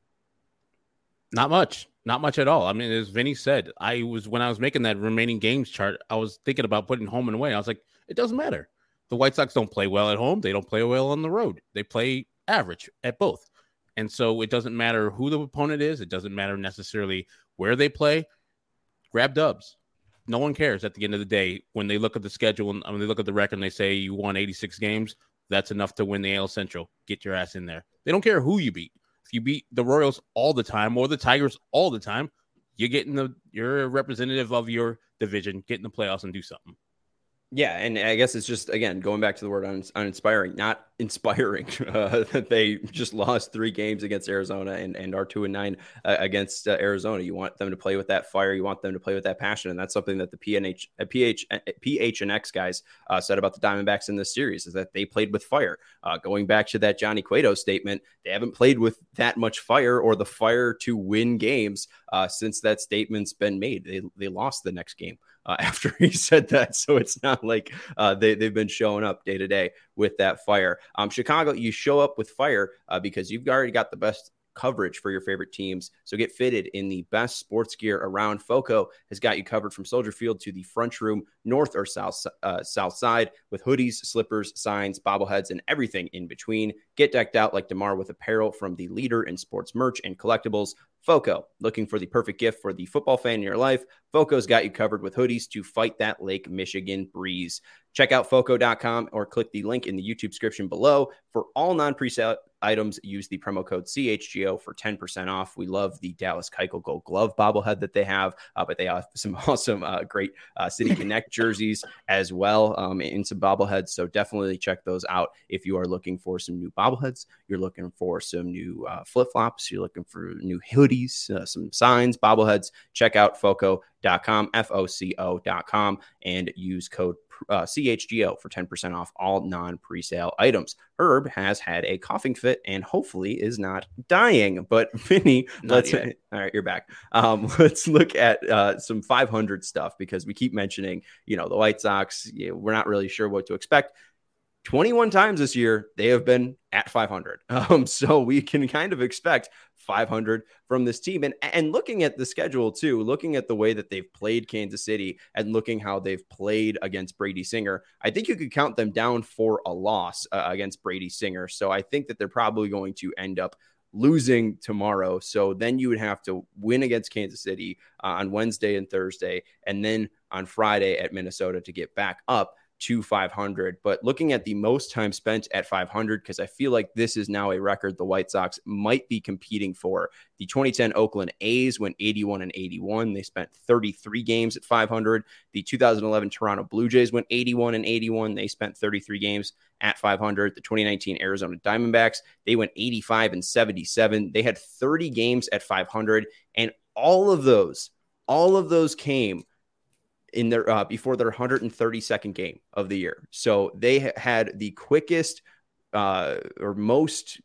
Not much, not much at all. I mean, as Vinny said, I was, when I was making that remaining games chart, I was thinking about putting home and away. I was like, it doesn't matter. The White Sox don't play well at home. They don't play well on the road. They play average at both. And so it doesn't matter who the opponent is. It doesn't matter necessarily where they play. Grab dubs. No one cares at the end of the day. When they look at the schedule and when they look at the record and they say you won eighty-six games, that's enough to win the A L Central. Get your ass in there. They don't care who you beat. If you beat the Royals all the time or the Tigers all the time, you're getting the you're a representative of your division, get in the playoffs and do something. Yeah, and I guess it's just, again, going back to the word un- uninspiring, not inspiring uh, that they just lost three games against Arizona and, and are two and nine uh, against uh, Arizona. You want them to play with that fire. You want them to play with that passion. And that's something that the P N H, uh, P H, uh, P H N X guys uh, said about the Diamondbacks in this series, is that they played with fire. Uh, going back to that Johnny Cueto statement, they haven't played with that much fire or the fire to win games uh, since that statement's been made. They, they lost the next game. Uh, after he said that. So it's not like uh, they, they've been showing up day to day with that fire. Um, Chicago, you show up with fire uh, because you've already got the best coverage for your favorite teams. So get fitted in the best sports gear around. Foco has got you covered from Soldier Field to the French Room, north or south, uh, south side, with hoodies, slippers, signs, bobbleheads, and everything in between. Get decked out like DeMar with apparel from the leader in sports merch and collectibles, Foco. Looking for the perfect gift for the football fan in your life? Foco's got you covered with hoodies to fight that Lake Michigan breeze. Check out foco dot com or click the link in the YouTube description below. For all non-presale items, use the promo code C H G O for ten percent off. We love the Dallas Keuchel Gold Glove bobblehead that they have, uh, but they have some awesome, uh, great uh, City Connect jerseys as well, um, and some bobbleheads. So definitely check those out if you are looking for some new bobbleheads. You're looking for some new uh, flip-flops. You're looking for new hoodies, uh, some signs, bobbleheads. Check out foco dot com, F O C O dot com, and use code Uh, C H G O for ten percent off all non-presale items. Herb has had a coughing fit and hopefully is not dying. But Vinny, let's all right, you're back. Um, let's look at uh, some five hundred stuff because we keep mentioning, you know, the White Sox. You know, we're not really sure what to expect. twenty-one times this year, they have been at five hundred. Um, so we can kind of expect five hundred from this team. And, and looking at the schedule too, looking at the way that they've played Kansas City and looking how they've played against Brady Singer, I think you could count them down for a loss uh, against Brady Singer. So I think that they're probably going to end up losing tomorrow. So then you would have to win against Kansas City uh, on Wednesday and Thursday, and then on Friday at Minnesota to get back up to five hundred. But looking at the most time spent at five hundred, because I feel like this is now a record the White Sox might be competing for. The twenty ten Oakland A's went eighty-one and eighty-one. They spent thirty-three games at five hundred. The two thousand eleven Toronto Blue Jays went eighty-one and eighty-one. They spent thirty-three games at five hundred. The twenty nineteen Arizona Diamondbacks, they went eighty-five and seventy-seven. They had thirty games at five hundred. And all of those, all of those came in their uh, before their one hundred thirty-second game of the year. So they ha- had the quickest uh, or most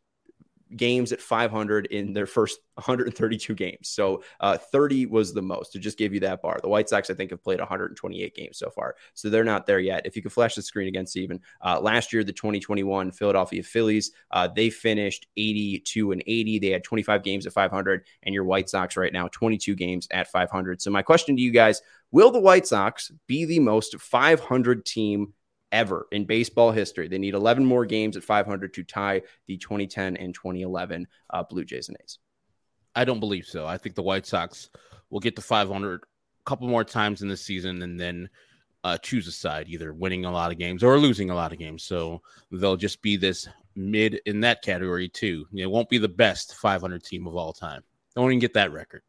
games at five hundred in their first one hundred thirty-two games. So uh, thirty was the most, to just give you that bar. The White Sox, I think, have played one hundred twenty-eight games so far. So they're not there yet. If you could flash the screen again, Steven, uh, last year, the twenty twenty-one Philadelphia Phillies, uh, they finished eighty-two and eighty. They had twenty-five games at five hundred, and your White Sox right now, twenty-two games at five hundred. So my question to you guys, will the White Sox be the most five hundred team ever in baseball history? They need eleven more games at five hundred to tie the twenty ten and twenty eleven uh, Blue Jays and A's. I don't believe so. I think the White Sox will get to five hundred a couple more times in the season and then uh, choose a side, either winning a lot of games or losing a lot of games. So they'll just be this mid in that category too. It won't be the best five hundred team of all time. Don't even get that record.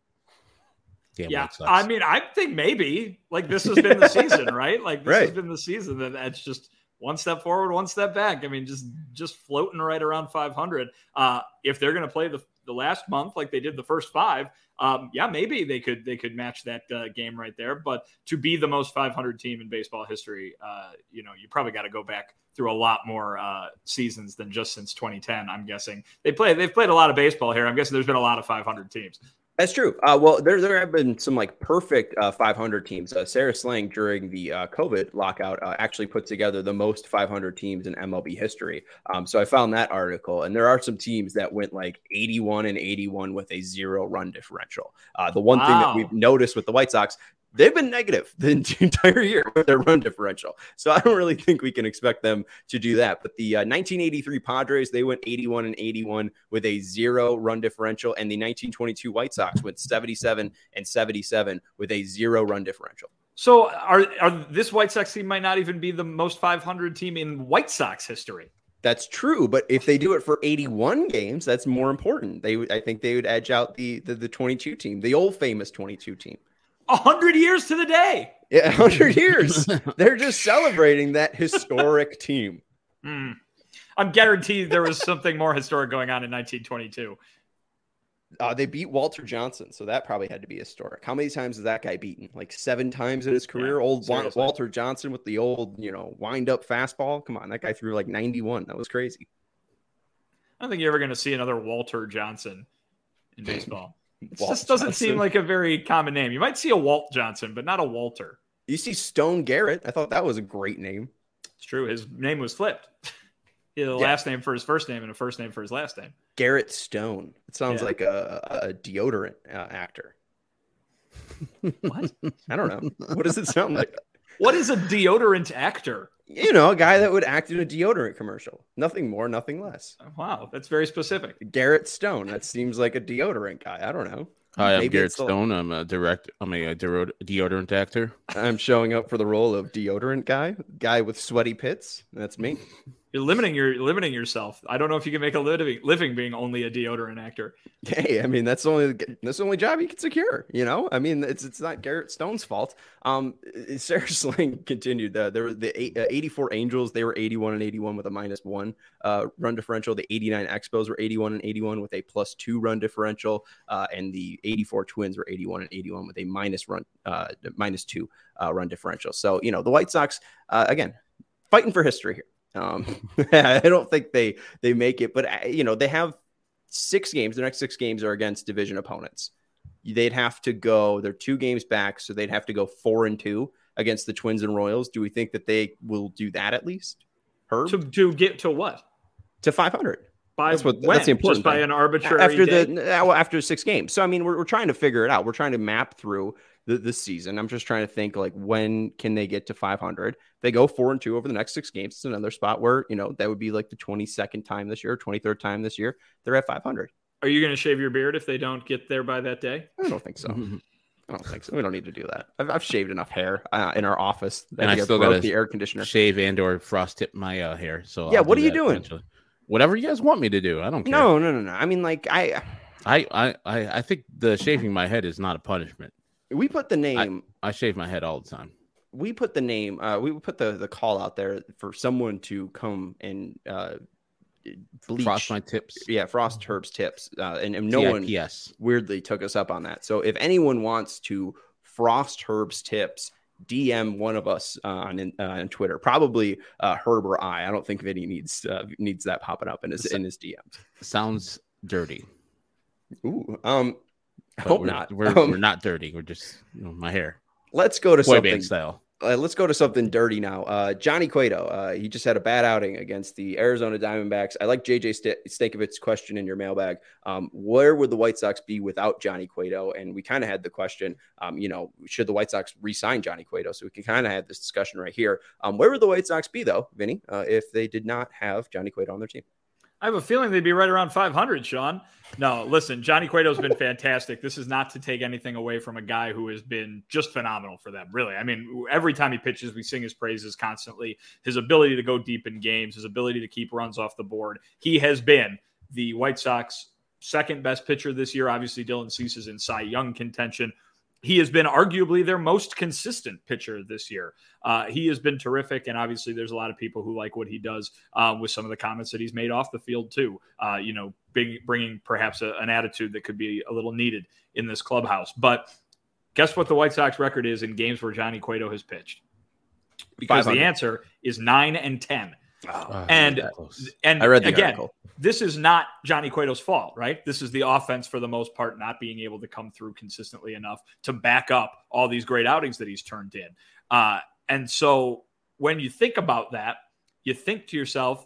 Damn, yeah, I mean, I think maybe like this has been the season, right? Like this right. has been the season that that's just one step forward, one step back. I mean, just just floating right around five hundred. Uh, if they're going to play the the last month like they did the first five, um, yeah, maybe they could they could match that uh, game right there. But to be the most five hundred team in baseball history, uh, you know, you probably got to go back through a lot more uh, seasons than just since twenty ten. I'm guessing they play they've played a lot of baseball here. I'm guessing there's been a lot of five hundred teams. That's true. Uh, well, there there have been some like perfect uh, five hundred teams. Uh, Sarah Slang during the uh, COVID lockout uh, actually put together the most five hundred teams in M L B history. Um, so I found that article, and there are some teams that went like eighty-one and eighty-one with a zero run differential. Uh, the one wow. thing that we've noticed with the White Sox, they've been negative the entire year with their run differential. So I don't really think we can expect them to do that. But the uh, nineteen eighty-three Padres, they went eighty-one and eighty-one with a zero run differential. And the nineteen twenty-two White Sox went seventy-seven and seventy-seven with a zero run differential. So are, are this White Sox team might not even be the most five hundred team in White Sox history. That's true, but if they do it for eighty-one games, that's more important. They, I think they would edge out the, the the twenty-two team, the old famous twenty-two team. A hundred years to the day. Yeah, a hundred years. They're just celebrating that historic team. Mm. I'm guaranteed there was something more historic going on in nineteen twenty-two. Uh, they beat Walter Johnson, so that probably had to be historic. How many times has that guy beaten? Like seven times in his career. Yeah, old seriously. Walter Johnson with the old, you know, wind up fastball. Come on, that guy threw like ninety-one. That was crazy. I don't think you're ever going to see another Walter Johnson in baseball. It Walt just doesn't Johnson. seem like a very common name. You might see a Walt Johnson, but not a Walter. You see Stone Garrett. I thought that was a great name. It's true. His name was flipped. He had a yeah. last name for his first name and a first name for his last name. Garrett Stone. It sounds yeah. like a, a deodorant uh, actor. What? I don't know. What does it sound like? What is a deodorant actor? You know, a guy that would act in a deodorant commercial. Nothing more, nothing less. Wow, that's very specific. Garrett Stone. That seems like a deodorant guy. I don't know. Hi, I'm Maybe Garrett Stone. The... I'm a direct. I'm a, a deodorant actor. I'm showing up for the role of deodorant guy, guy with sweaty pits. That's me. You're limiting your limiting yourself. I don't know if you can make a living living being only a deodorant actor. Hey, I mean that's the only that's the only job you can secure. You know, I mean it's it's not Garrett Stone's fault. Um, Sarah Sling continued. Uh, there were the eight, uh, eighty-four Angels. They were eighty-one and eighty-one with a minus one uh, run differential. The eighty-nine Expos were eighty-one and eighty-one with a plus two run differential, uh, and the eighty-four Twins were eighty-one and eighty-one with a minus run uh, minus two uh, run differential. So you know the White Sox uh, again fighting for history here. Um, I don't think they they make it, but you know they have six games. Their next six games are against division opponents. They'd have to go. They're two games back, so they'd have to go four and two against the Twins and Royals. Do we think that they will do that at least? Herb To to get to what? to five hundred. By That's what when? that's the important Just by thing. an arbitrary after day? the well, after six games. So I mean, we're we're trying to figure it out. We're trying to map through the, the season. I'm just trying to think like when can they get to five hundred? They go four and two over the next six games. It's another spot where you know that would be like the twenty-second time this year, twenty-third time this year. They're at five hundred. Are you going to shave your beard if they don't get there by that day? I don't think so. I don't think so. We don't need to do that. I've, I've shaved enough hair uh, in our office that And I we still broke gotta the air conditioner. Shave and or frost tip my uh, hair. So Yeah, I'll what do are you that doing? eventually. Whatever you guys want me to do. I don't care. No, no, no, no. I mean, like I, I, I, I I think the shaving my head is not a punishment. we put the name. I shave my head all the time. we put the name. Uh, we put the the call out there for someone to come and uh, bleach. Frost my tips. Yeah, Frost Herb's tips, uh, and, and no one Yes. weirdly took us up on that. So if anyone wants to Frost Herb's tips, D M one of us uh, on uh, on Twitter, probably uh, Herb or I. I don't think Vinny needs uh, needs that popping up in his in his D Ms. Sounds dirty. Ooh, um, I But hope we're, not. We're, Um, we're not dirty. We're just you know, my hair. Let's go to Boy something. band style. Uh, let's go to something dirty now. Uh, Johnny Cueto. Uh, he just had a bad outing against the Arizona Diamondbacks. I like J J St- Stankovic's question in your mailbag. Um, where would the White Sox be without Johnny Cueto? And we kind of had the question, um, you know, should the White Sox re-sign Johnny Cueto? So we can kind of have this discussion right here. Um, where would the White Sox be, though, Vinny, uh, if they did not have Johnny Cueto on their team? I have a feeling they'd be right around five hundred, Sean. No, listen, Johnny Cueto's been fantastic. This is not to take anything away from a guy who has been just phenomenal for them, really. I mean, every time he pitches, we sing his praises constantly. His ability to go deep in games, his ability to keep runs off the board. He has been the White Sox second best pitcher this year. Obviously, Dylan Cease is in Cy Young contention. He has been arguably their most consistent pitcher this year. Uh, he has been terrific, and obviously there's a lot of people who like what he does uh, with some of the comments that he's made off the field too. Uh, you know, bring, bringing perhaps a, an attitude that could be a little needed in this clubhouse. But guess what the White Sox record is in games where Johnny Cueto has pitched? Because the answer is nine and ten. Oh, and and I read the again, article. This is not Johnny Cueto's fault, right? This is the offense for the most part not being able to come through consistently enough to back up all these great outings that he's turned in. Uh, and so when you think about that, you think to yourself,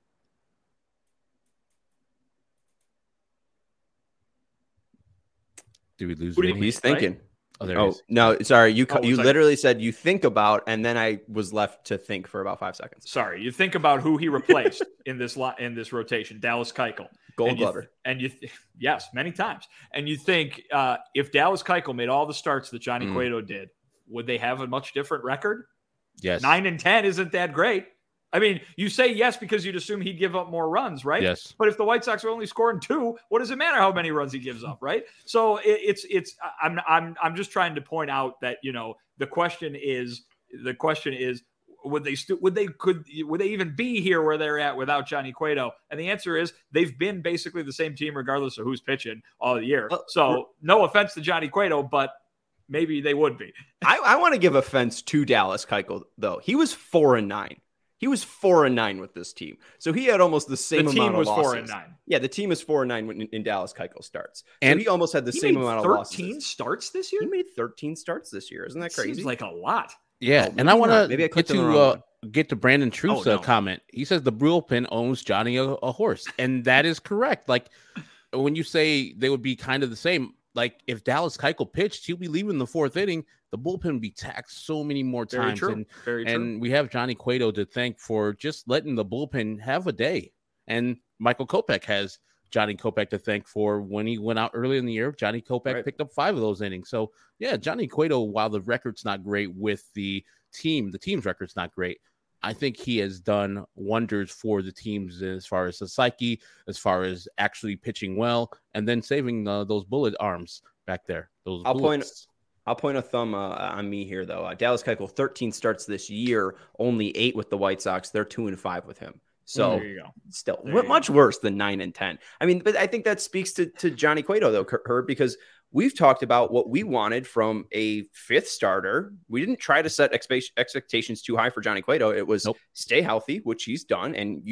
do we lose? What do you Vinny? He's thinking. Oh, there it Oh, is. no, sorry. You Oh, you sorry. literally said you think about, and then I was left to think for about five seconds. sorry, you think about who he replaced in this lot in this rotation, Dallas Keuchel. Gold and you, Glover. and you, th- yes, many times. And you think uh, if Dallas Keuchel made all the starts that Johnny Mm. Cueto did, would they have a much different record? Yes. Nine and ten isn't that great. I mean, you say yes because you'd assume he'd give up more runs, right? Yes. But if the White Sox are only scoring two, what does it matter how many runs he gives up, right? So it, it's it's I'm I'm I'm just trying to point out that you know the question is the question is would they stu- would they could would they even be here where they're at without Johnny Cueto? And the answer is they've been basically the same team regardless of who's pitching all year. Well, So no offense to Johnny Cueto, but maybe they would be. I, I want to give offense to Dallas Keuchel, though. He was four and nine. He was four and nine with this team, so he had almost the same The team amount was of losses. four and nine. Yeah, the team is four and nine when in Dallas Keuchel starts, so And he almost had the He same made amount of thirteen losses. starts this year. He made thirteen starts this year. Isn't that crazy? Seems like a lot. Yeah, Oh, and I maybe want not. to Maybe I get clicked on the to wrong uh, one. get to Brandon Truth's Oh, uh, no. comment. He says the bullpen owns Johnny a, a horse, and that is correct. Like when you say they would be kind of the same, like if Dallas Keuchel pitched, he'll be leaving the fourth inning. The bullpen would be taxed so many more Very times, true. and Very true. and we have Johnny Cueto to thank for just letting the bullpen have a day. And Michael Kopech has Johnny Kopech to thank for when he went out early in the year. Johnny Kopech Right. picked up five of those innings. So yeah, Johnny Cueto, while the record's not great with the team, the team's record's not great. I think he has done wonders for the teams as far as the psyche, as far as actually pitching well, and then saving uh, those bullet arms back there. Those I'll point- bullets. I'll point a thumb uh, on me here, though. Uh, Dallas Keuchel, thirteen starts this year, only eight with the White Sox. They're two and five with him. So there you go. still There w- you much worse than nine and ten. I mean, but I think that speaks to, to Johnny Cueto, though, Herb, because we've talked about what we wanted from a fifth starter. We didn't try to set expe- expectations too high for Johnny Cueto. It was Nope. stay healthy, which he's done. And you've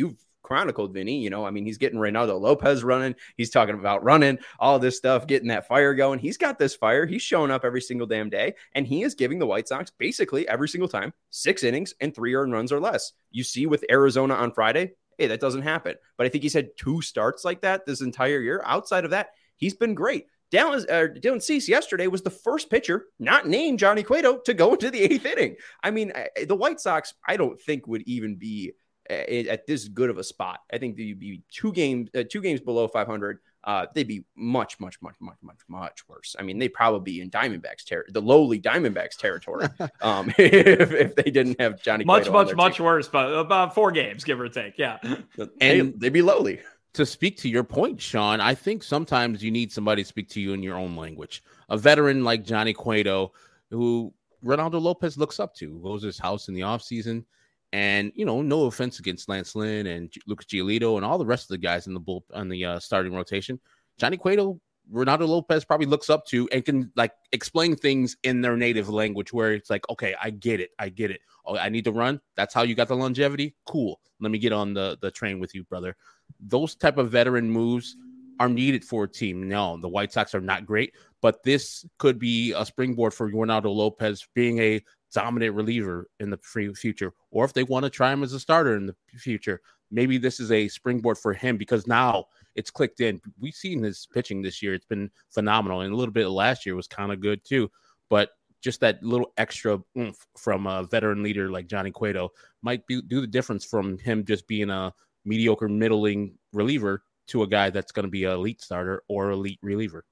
chronicled, Vinny. You know, I mean, he's getting Reynaldo Lopez running. He's talking about running, all this stuff, getting that fire going. He's got this fire. He's showing up every single damn day, and he is giving the White Sox basically every single time six innings and three earned runs or less. You see with Arizona on Friday, hey, that doesn't happen. But I think he's had two starts like that this entire year. Outside of that, he's been great. Dylan, uh, Dylan Cease yesterday was the first pitcher not named Johnny Cueto to go into the eighth inning. I mean, I, the White Sox, I don't think would even be uh, at this good of a spot. I think they'd be two games, uh, two games below five hundred. Uh, they'd be much, much, much, much, much, much worse. I mean, they'd probably be in Diamondbacks ter- the lowly Diamondbacks territory um, if, if they didn't have Johnny much, Cueto much, much team. worse, but about four games, give or take. Yeah, and hey, they'd be lowly. To speak to your point, Sean, I think sometimes you need somebody to speak to you in your own language. A veteran like Johnny Cueto, who Reynaldo Lopez looks up to, goes to his house in the offseason. And, you know, no offense against Lance Lynn and Lucas Giolito and all the rest of the guys in the bull on the uh, starting rotation. Johnny Cueto, Reynaldo Lopez probably looks up to and can, like, explain things in their native language where it's like, okay, I get it. I get it. Oh, I need to run. That's how you got the longevity. Cool. Let me get on the, the train with you, brother. Those type of veteran moves are needed for a team. No, the White Sox are not great, but this could be a springboard for Reynaldo Lopez being a dominant reliever in the future. Or if they want to try him as a starter in the future, maybe this is a springboard for him because now it's clicked in. We've seen his pitching this year. It's been phenomenal. And a little bit of last year was kind of good too. But just that little extra oomph from a veteran leader like Johnny Cueto might be, do the difference from him just being a mediocre, middling reliever to a guy that's going to be an elite starter or elite reliever.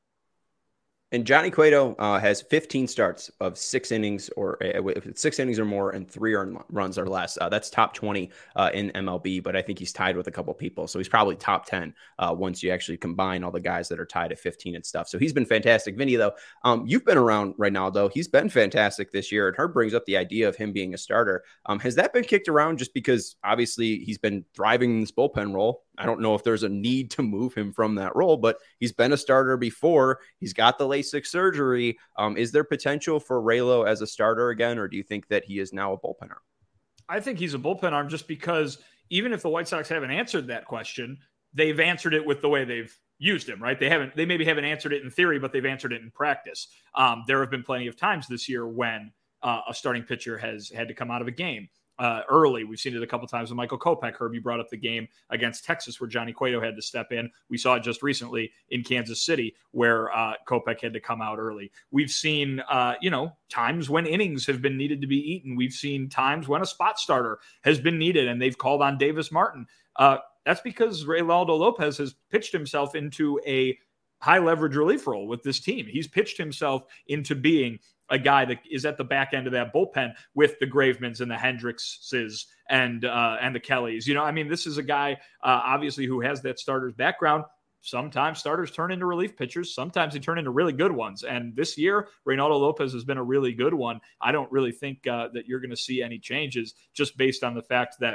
And Johnny Cueto uh, has fifteen starts of six innings or uh, six innings or more and three earned runs or less. Uh, that's top twenty uh, in M L B, but I think he's tied with a couple people. So he's probably top ten uh, once you actually combine all the guys that are tied at fifteen and stuff. So he's been fantastic. Vinny, though, um, you've been around Reynaldo. He's been fantastic this year. And Herb brings up the idea of him being a starter. Um, has that been kicked around just because obviously he's been thriving in this bullpen role? I don't know if there's a need to move him from that role, but he's been a starter before. He's got the LASIK surgery. Um, is there potential for Raylo as a starter again, or do you think that he is now a bullpen arm? I think he's a bullpen arm just because even if the White Sox haven't answered that question, they've answered it with the way they've used him, right? They haven't, they maybe haven't answered it in theory, but they've answered it in practice. Um, there have been plenty of times this year when uh, a starting pitcher has had to come out of a game Uh, early. We've seen it a couple times with Michael Kopech. Herb, you brought up the game against Texas where Johnny Cueto had to step in. We saw it just recently in Kansas City where uh, Kopech had to come out early. We've seen, uh, you know, times when innings have been needed to be eaten. We've seen times when a spot starter has been needed and they've called on Davis Martin. Uh, that's because Reynaldo Lopez has pitched himself into a high leverage relief role with this team. He's pitched himself into being a guy that is at the back end of that bullpen with the Gravemans and the Hendrickses and uh, and the Kellys. You know, I mean, this is a guy, uh, obviously, who has that starter's background. Sometimes starters turn into relief pitchers. Sometimes they turn into really good ones. And this year, Reynaldo Lopez has been a really good one. I don't really think uh, that you're going to see any changes just based on the fact that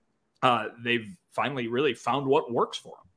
uh, they've finally really found what works for him.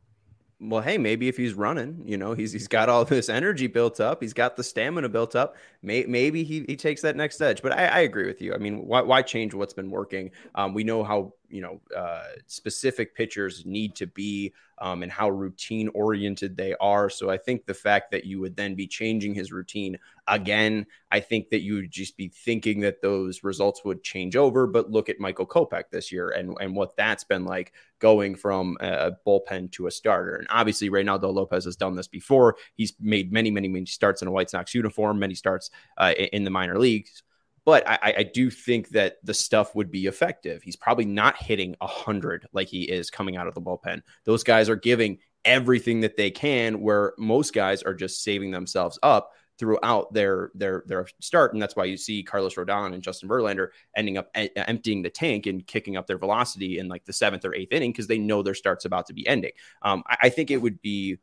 Well, hey, maybe if he's running, you know, he's he's got all this energy built up. He's got the stamina built up. May, maybe he, he takes that next edge. But I, I agree with you. I mean, why, why change what's been working? Um, we know how, you know, uh, specific pitchers need to be um, and how routine oriented they are. So I think the fact that you would then be changing his routine again, I think that you would just be thinking that those results would change over. But look at Michael Kopech this year and, and what that's been like going from a bullpen to a starter. And obviously Reynaldo Lopez has done this before. He's made many, many, many starts in a White Sox uniform, many starts uh, in the minor leagues. But I, I do think that the stuff would be effective. He's probably not hitting one hundred like he is coming out of the bullpen. Those guys are giving everything that they can, where most guys are just saving themselves up throughout their their their start. And that's why you see Carlos Rodon and Justin Verlander ending up e- emptying the tank and kicking up their velocity in like the seventh or eighth inning because they know their start's about to be ending. Um, I, I think it would be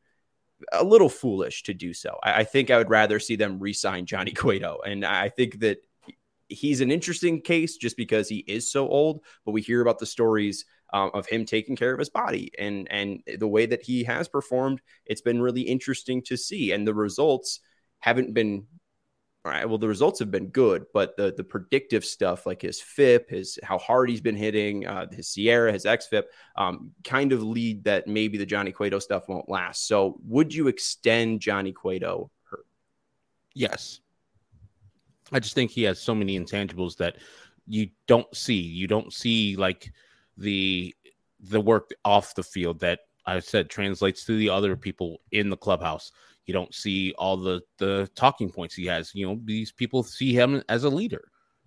a little foolish to do so. I, I think I would rather see them re-sign Johnny Cueto. And I think that he's an interesting case just because he is so old, but we hear about the stories um, of him taking care of his body and, and the way that he has performed. It's been really interesting to see. And the results haven't been All right, well, the results have been good, but the the predictive stuff, like his F I P, his how hard he's been hitting, uh, his Sierra, his X F I P, um, kind of lead that maybe the Johnny Cueto stuff won't last. So, would you extend Johnny Cueto hurt? Yes. I just think he has so many intangibles that you don't see. You don't see like the the work off the field that I said translates to the other people in the clubhouse. You don't see all the, the talking points he has. You know, these people see him as a leader.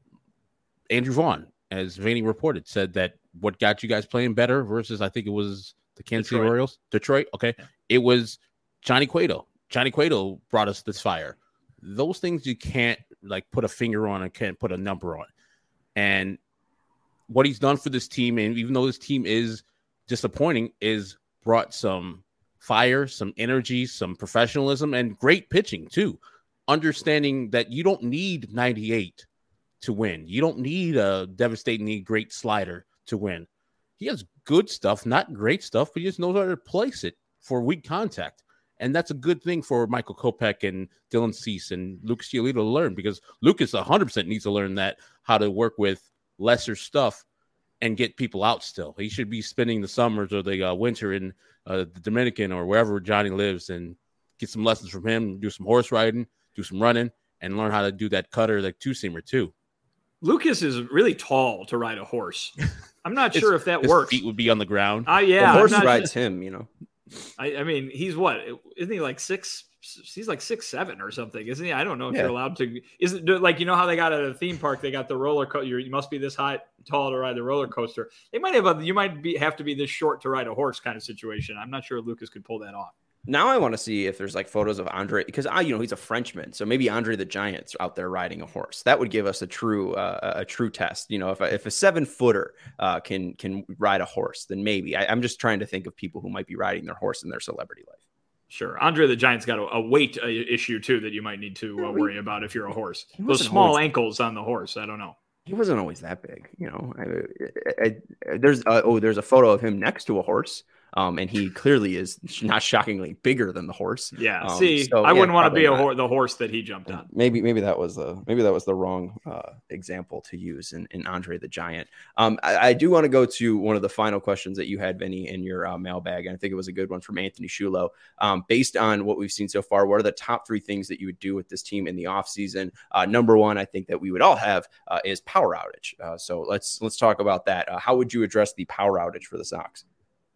Andrew Vaughn, as Vaney reported, said that what got you guys playing better versus, I think it was the Kansas City Royals, Detroit. Okay. Yeah. It was Johnny Cueto. Johnny Cueto brought us this fire. Those things you can't like put a finger on and can't put a number on. And what he's done for this team, and even though this team is disappointing, is brought some fire, some energy, some professionalism, and great pitching too. Understanding that you don't need ninety-eight to win. You don't need a devastatingly great slider to win. He has good stuff, not great stuff, but he just knows how to place it for weak contact. And that's a good thing for Michael Kopech and Dylan Cease and Lucas Giolito to learn, because Lucas one hundred percent needs to learn that, how to work with lesser stuff and get people out still. He should be spending the summers or the uh, winter in uh, the Dominican or wherever Johnny lives and get some lessons from him, do some horse riding, do some running, and learn how to do that cutter, like two-seamer too. Lucas is really tall to ride a horse. I'm not sure if that his works. Feet would be on the ground. Uh, yeah, the horse not, rides him, you know. I, I mean, he's what? Isn't he like six? He's like six seven or something, isn't he? I don't know if yeah. you're allowed to. Isn't like, you know how they got at a theme park? They got the roller coaster. You must be this high, tall to ride the roller coaster. They might have a. You might be have to be this short to ride a horse kind of situation. I'm not sure Lucas could pull that off. Now I want to see if there's like photos of Andre, because I, you know, he's a Frenchman, so maybe Andre the Giant's out there riding a horse. That would give us a true, uh, a true test. You know, if a, if a seven footer uh, can can ride a horse, then maybe. I, I'm just trying to think of people who might be riding their horse in their celebrity life. Sure, Andre the Giant's got a, a weight uh, issue too that you might need to uh, worry about if you're a horse. Those small always, ankles on the horse, I don't know. He wasn't always that big, you know. I, I, I, there's uh, oh, there's a photo of him next to a horse. Um, and he clearly is not shockingly bigger than the horse. Yeah. Um, see, so, I yeah, wouldn't want to be a ho- the horse that he jumped on. Maybe, maybe that was the maybe that was the wrong uh, example to use in, in Andre the Giant. Um, I, I do want to go to one of the final questions that you had, Vinny, in your uh, mailbag, and I think it was a good one from Anthony Shulo. Um, based on what we've seen so far, what are the top three things that you would do with this team in the offseason? Uh, number one, I think that we would all have uh, is power outage. Uh, so let's let's talk about that. Uh, how would you address the power outage for the Sox?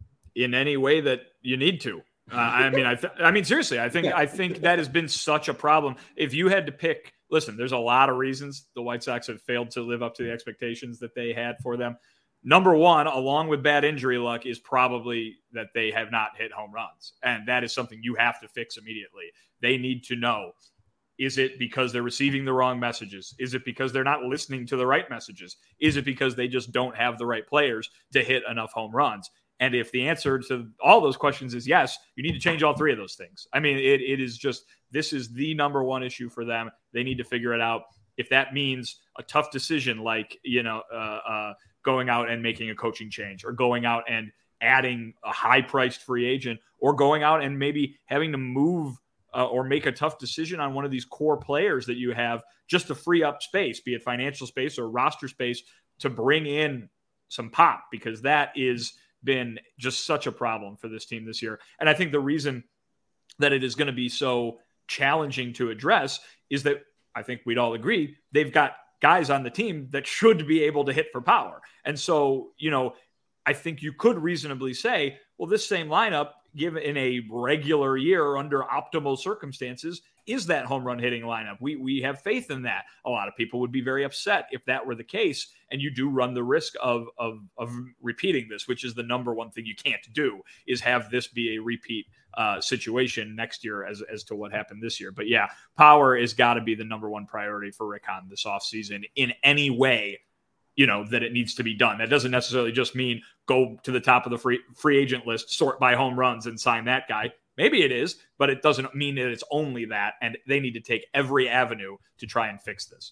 In any way that you need to. Uh, I mean, I, th- I mean, seriously, I think, yeah. I think that has been such a problem. If you had to pick, listen, there's a lot of reasons the White Sox have failed to live up to the expectations that they had for them. Number one, along with bad injury luck, is probably that they have not hit home runs. And that is something you have to fix immediately. They need to know, is it because they're receiving the wrong messages? Is it because they're not listening to the right messages? Is it because they just don't have the right players to hit enough home runs? And if the answer to all those questions is yes, you need to change all three of those things. I mean, it, it is just, this is the number one issue for them. They need to figure it out. If that means a tough decision, like, you know, uh, uh, going out and making a coaching change, or going out and adding a high priced free agent, or going out and maybe having to move uh, or make a tough decision on one of these core players that you have just to free up space, be it financial space or roster space, to bring in some pop, because that is been just such a problem for this team this year. And I think the reason that it is going to be so challenging to address is that I think we'd all agree they've got guys on the team that should be able to hit for power. And so, you know, I think you could reasonably say, well, this same lineup, given in a regular year under optimal circumstances, is that home run hitting lineup. We we have faith in that. A lot of people would be very upset if that were the case. And you do run the risk of, of, of repeating this, which is the number one thing you can't do, is have this be a repeat uh, situation next year as, as to what happened this year. But yeah, power has got to be the number one priority for Rick Hahn this offseason in any way, you know, that it needs to be done. That doesn't necessarily just mean go to the top of the free free agent list, sort by home runs and sign that guy. Maybe it is, but it doesn't mean that it's only that. And they need to take every avenue to try and fix this.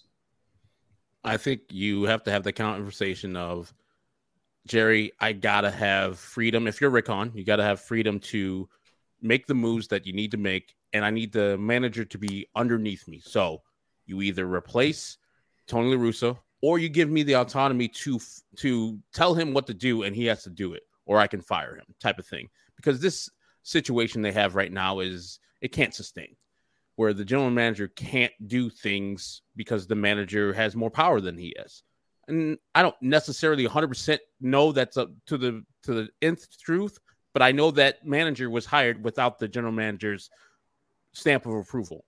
I think you have to have the conversation of, Jerry, I got to have freedom. If you're Rick Hahn, you got to have freedom to make the moves that you need to make. And I need the manager to be underneath me. So You either replace Tony La Russa, or you give me the autonomy to to tell him what to do, and he has to do it, or I can fire him, type of thing. Because this situation they have right now is it can't sustain, where the general manager can't do things because the manager has more power than he is. And I don't necessarily one hundred percent know that's up to the to the nth truth, but I know that manager was hired without the general manager's stamp of approval.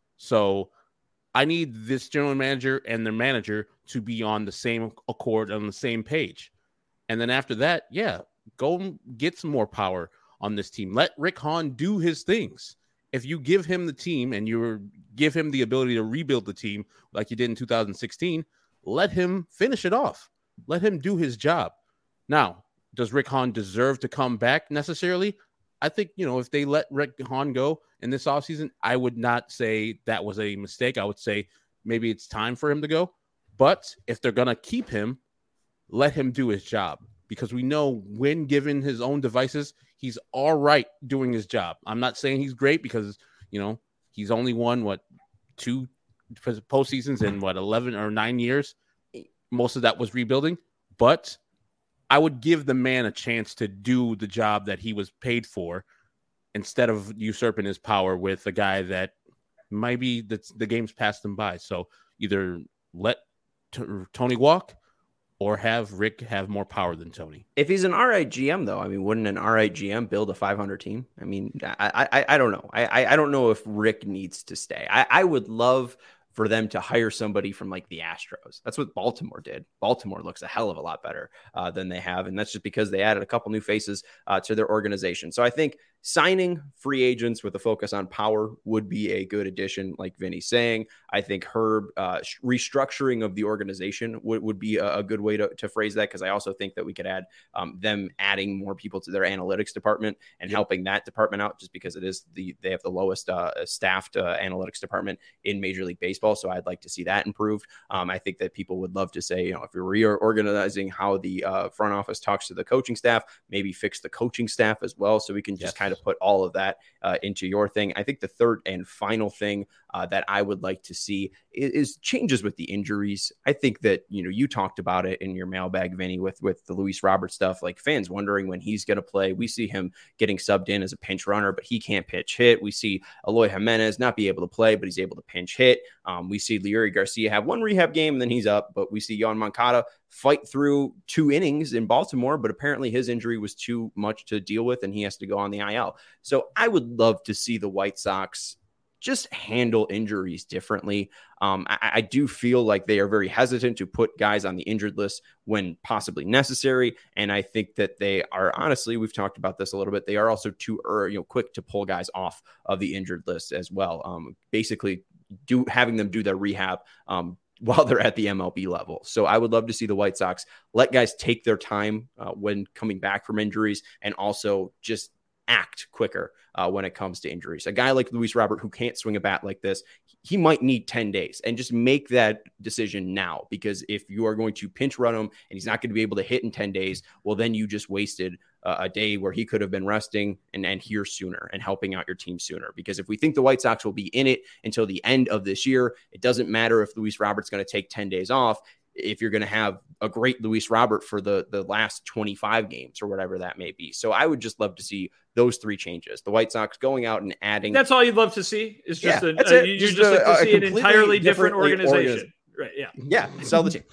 So I need this general manager and their manager to be on the same accord, on the same page. And then after that, yeah, go get some more power on this team. Let Rick Hahn do his things. If you give him the team and you give him the ability to rebuild the team like you did in two thousand sixteen, let him finish it off. Let him do his job. Now, does Rick Hahn deserve to come back necessarily? I think, you know, if they let Rick Hahn go in this offseason, I would not say that was a mistake. I would say maybe it's time for him to go. But if they're going to keep him, let him do his job. Because we know when given his own devices, he's all right doing his job. I'm not saying he's great because, you know, he's only won, what, two postseasons in, what, eleven or nine years? Most of that was rebuilding. But I would give the man a chance to do the job that he was paid for instead of usurping his power with a guy that maybe the, the game's passed him by. So either let t- Tony walk or have Rick have more power than Tony. If he's an all right G M, though, I mean, wouldn't an all right G M build a five hundred team? I mean, I I, I don't know. I I don't know if Rick needs to stay. I, I would love for them to hire somebody from like the Astros. That's what Baltimore did. Baltimore looks a hell of a lot better uh, than they have. And that's just because they added a couple new faces uh, to their organization. So I think signing free agents with a focus on power would be a good addition, like Vinny's saying. I think Herb uh, restructuring of the organization would, would be a, a good way to, to phrase that, because I also think that we could add um, them adding more people to their analytics department and yep. helping that department out, just because it is the they have the lowest uh, staffed uh, analytics department in Major League Baseball. So I'd like to see that improved. Um, I think that people would love to say, you know, if you're reorganizing how the uh, front office talks to the coaching staff, maybe fix the coaching staff as well. So we can just yes. kind of put all of that uh, into your thing. I think the third and final thing uh, that I would like to see is, is changes with the injuries. I think that, you know, you talked about it in your mailbag, Vinny, with, with the Luis Robert stuff, like fans wondering when he's going to play. We see him getting subbed in as a pinch runner, but he can't pitch hit. We see Eloy Jimenez not be able to play, but he's able to pinch hit. Um, we see Leury Garcia have one rehab game and then he's up, but we see Yoan Moncada fight through two innings in Baltimore, but apparently his injury was too much to deal with and he has to go on the I L. So I would love to see the White Sox just handle injuries differently. Um, I, I do feel like they are very hesitant to put guys on the injured list when possibly necessary. And I think that they are, honestly, we've talked about this a little bit, they are also too early, you know, quick to pull guys off of the injured list as well. Um, basically do having them do their rehab um, while they're at the M L B level. So I would love to see the White Sox let guys take their time uh, when coming back from injuries, and also just act quicker uh, when it comes to injuries. A guy like Luis Robert, who can't swing a bat like this, he might need ten days, and just make that decision now, because if you are going to pinch run him and he's not going to be able to hit in ten days, well, then you just wasted uh, a day where he could have been resting and, and here sooner and helping out your team sooner. Because if we think the White Sox will be in it until the end of this year, it doesn't matter if Luis Robert's going to take ten days off. If you're going to have a great Luis Robert for the, the last twenty-five games or whatever that may be. So I would just love to see those three changes. The White Sox going out and adding. That's all you'd love to see is just yeah, a, that's a it. you just, just a, like to see an entirely different organization. Organiz- right. Yeah. Yeah. Sell the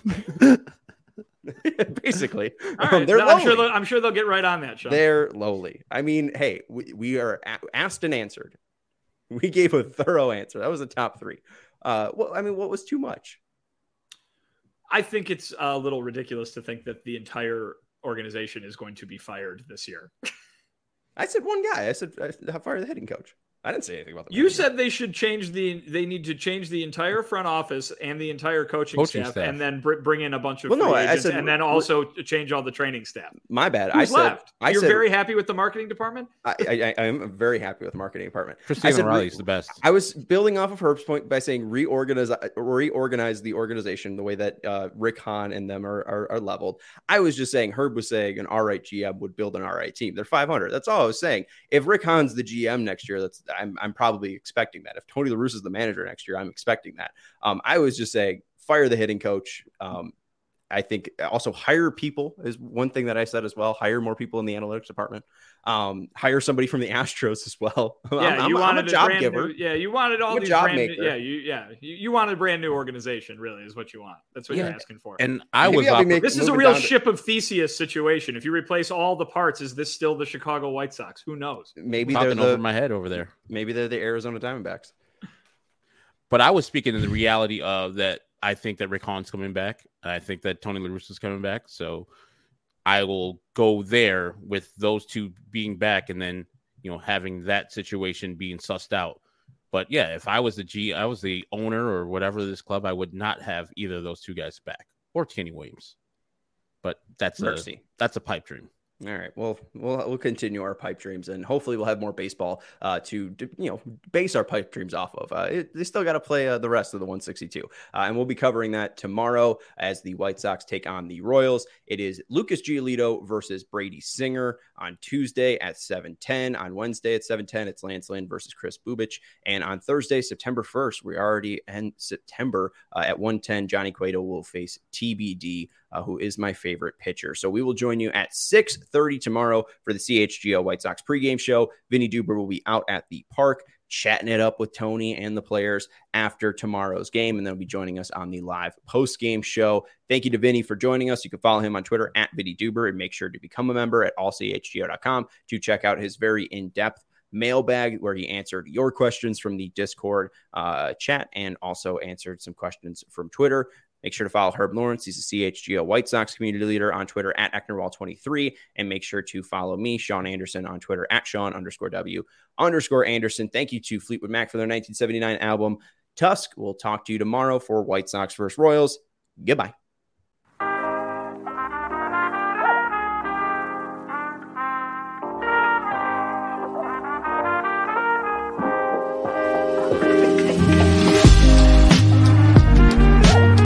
team. Basically. All right. um, they're no, I'm sure I'm sure they'll get right on that, Sean. They're lowly. I mean, hey, we, we are a- asked and answered. We gave a thorough answer. That was a top three. Uh, well, I mean, what was too much? I think it's a little ridiculous to think that the entire organization is going to be fired this year. I said one guy. I said, how far the hitting coach? I didn't say anything about the You said coach. They should change the, they need to change the entire front office and the entire coaching, coaching staff, staff, and then br- bring in a bunch of well, free no, agents, I said, and then also change all the training staff. My bad. Who's I said, left? I You're said, very happy with the marketing department? I, I, I am very happy with the marketing department. Christina Riley's the best. I was building off of Herb's point by saying reorganize, reorganize the organization the way that uh, Rick Hahn and them are, are, are leveled. I was just saying Herb was saying an all right G M would build an all right team. They're five hundred. That's all I was saying. If Rick Hahn's the G M next year, that's I'm, I'm probably expecting that. If Tony La Russa is the manager next year, I'm expecting that. Um, I was just saying, fire the hitting coach. Um, I think also hire people is one thing that I said as well. Hire more people in the analytics department. Um, hire somebody from the Astros as well. Yeah, I'm, you I'm, wanted I'm a job brand giver. New, yeah, you wanted all I'm a these job brand maker. New, yeah, you yeah you, you wanted a brand new organization. Really, is what you want. That's what Yeah. you're asking for. And I Maybe was I'll be oper- making- This is a moving real down to- ship of Theseus situation. If you replace all the parts, is this still the Chicago White Sox? Who knows? Maybe they're talking the over my head over there. maybe they're the Arizona Diamondbacks. But I was speaking in the reality of that. I think that Rick Hahn's coming back, and I think that Tony La Russa is coming back. So I will go there with those two being back, and then you know having that situation being sussed out. But yeah, if I was the G, I was the owner or whatever of this club, I would not have either of those two guys back or Kenny Williams. But that's Mercy. a that's a pipe dream. All right. Well, we'll we'll continue our pipe dreams, and hopefully we'll have more baseball uh, to, to you know base our pipe dreams off of. Uh, it, they still got to play uh, the rest of the one sixty-two, uh, and we'll be covering that tomorrow as the White Sox take on the Royals. It is Lucas Giolito versus Brady Singer on Tuesday at seven ten. On Wednesday at seven ten, it's Lance Lynn versus Chris Bubich, and on Thursday, September first, we already end September uh, at one ten. Johnny Cueto will face T B D. Uh, who is my favorite pitcher. So we will join you at six thirty tomorrow for the C H G O White Sox pregame show. Vinny Duber will be out at the park chatting it up with Tony and the players after tomorrow's game, and then he'll be joining us on the live post-game show. Thank you to Vinny for joining us. You can follow him on Twitter at Vinny Duber, and make sure to become a member at all c h g o dot com to check out his very in-depth mailbag where he answered your questions from the Discord uh, chat and also answered some questions from Twitter. Make sure to follow Herb Lawrence. He's a C H G O White Sox community leader on Twitter at Ecknerwall twenty-three. And make sure to follow me, Sean Anderson, on Twitter at Sean underscore W underscore Anderson. Thank you to Fleetwood Mac for their nineteen seventy-nine album, Tusk. We'll talk to you tomorrow for White Sox versus Royals. Goodbye.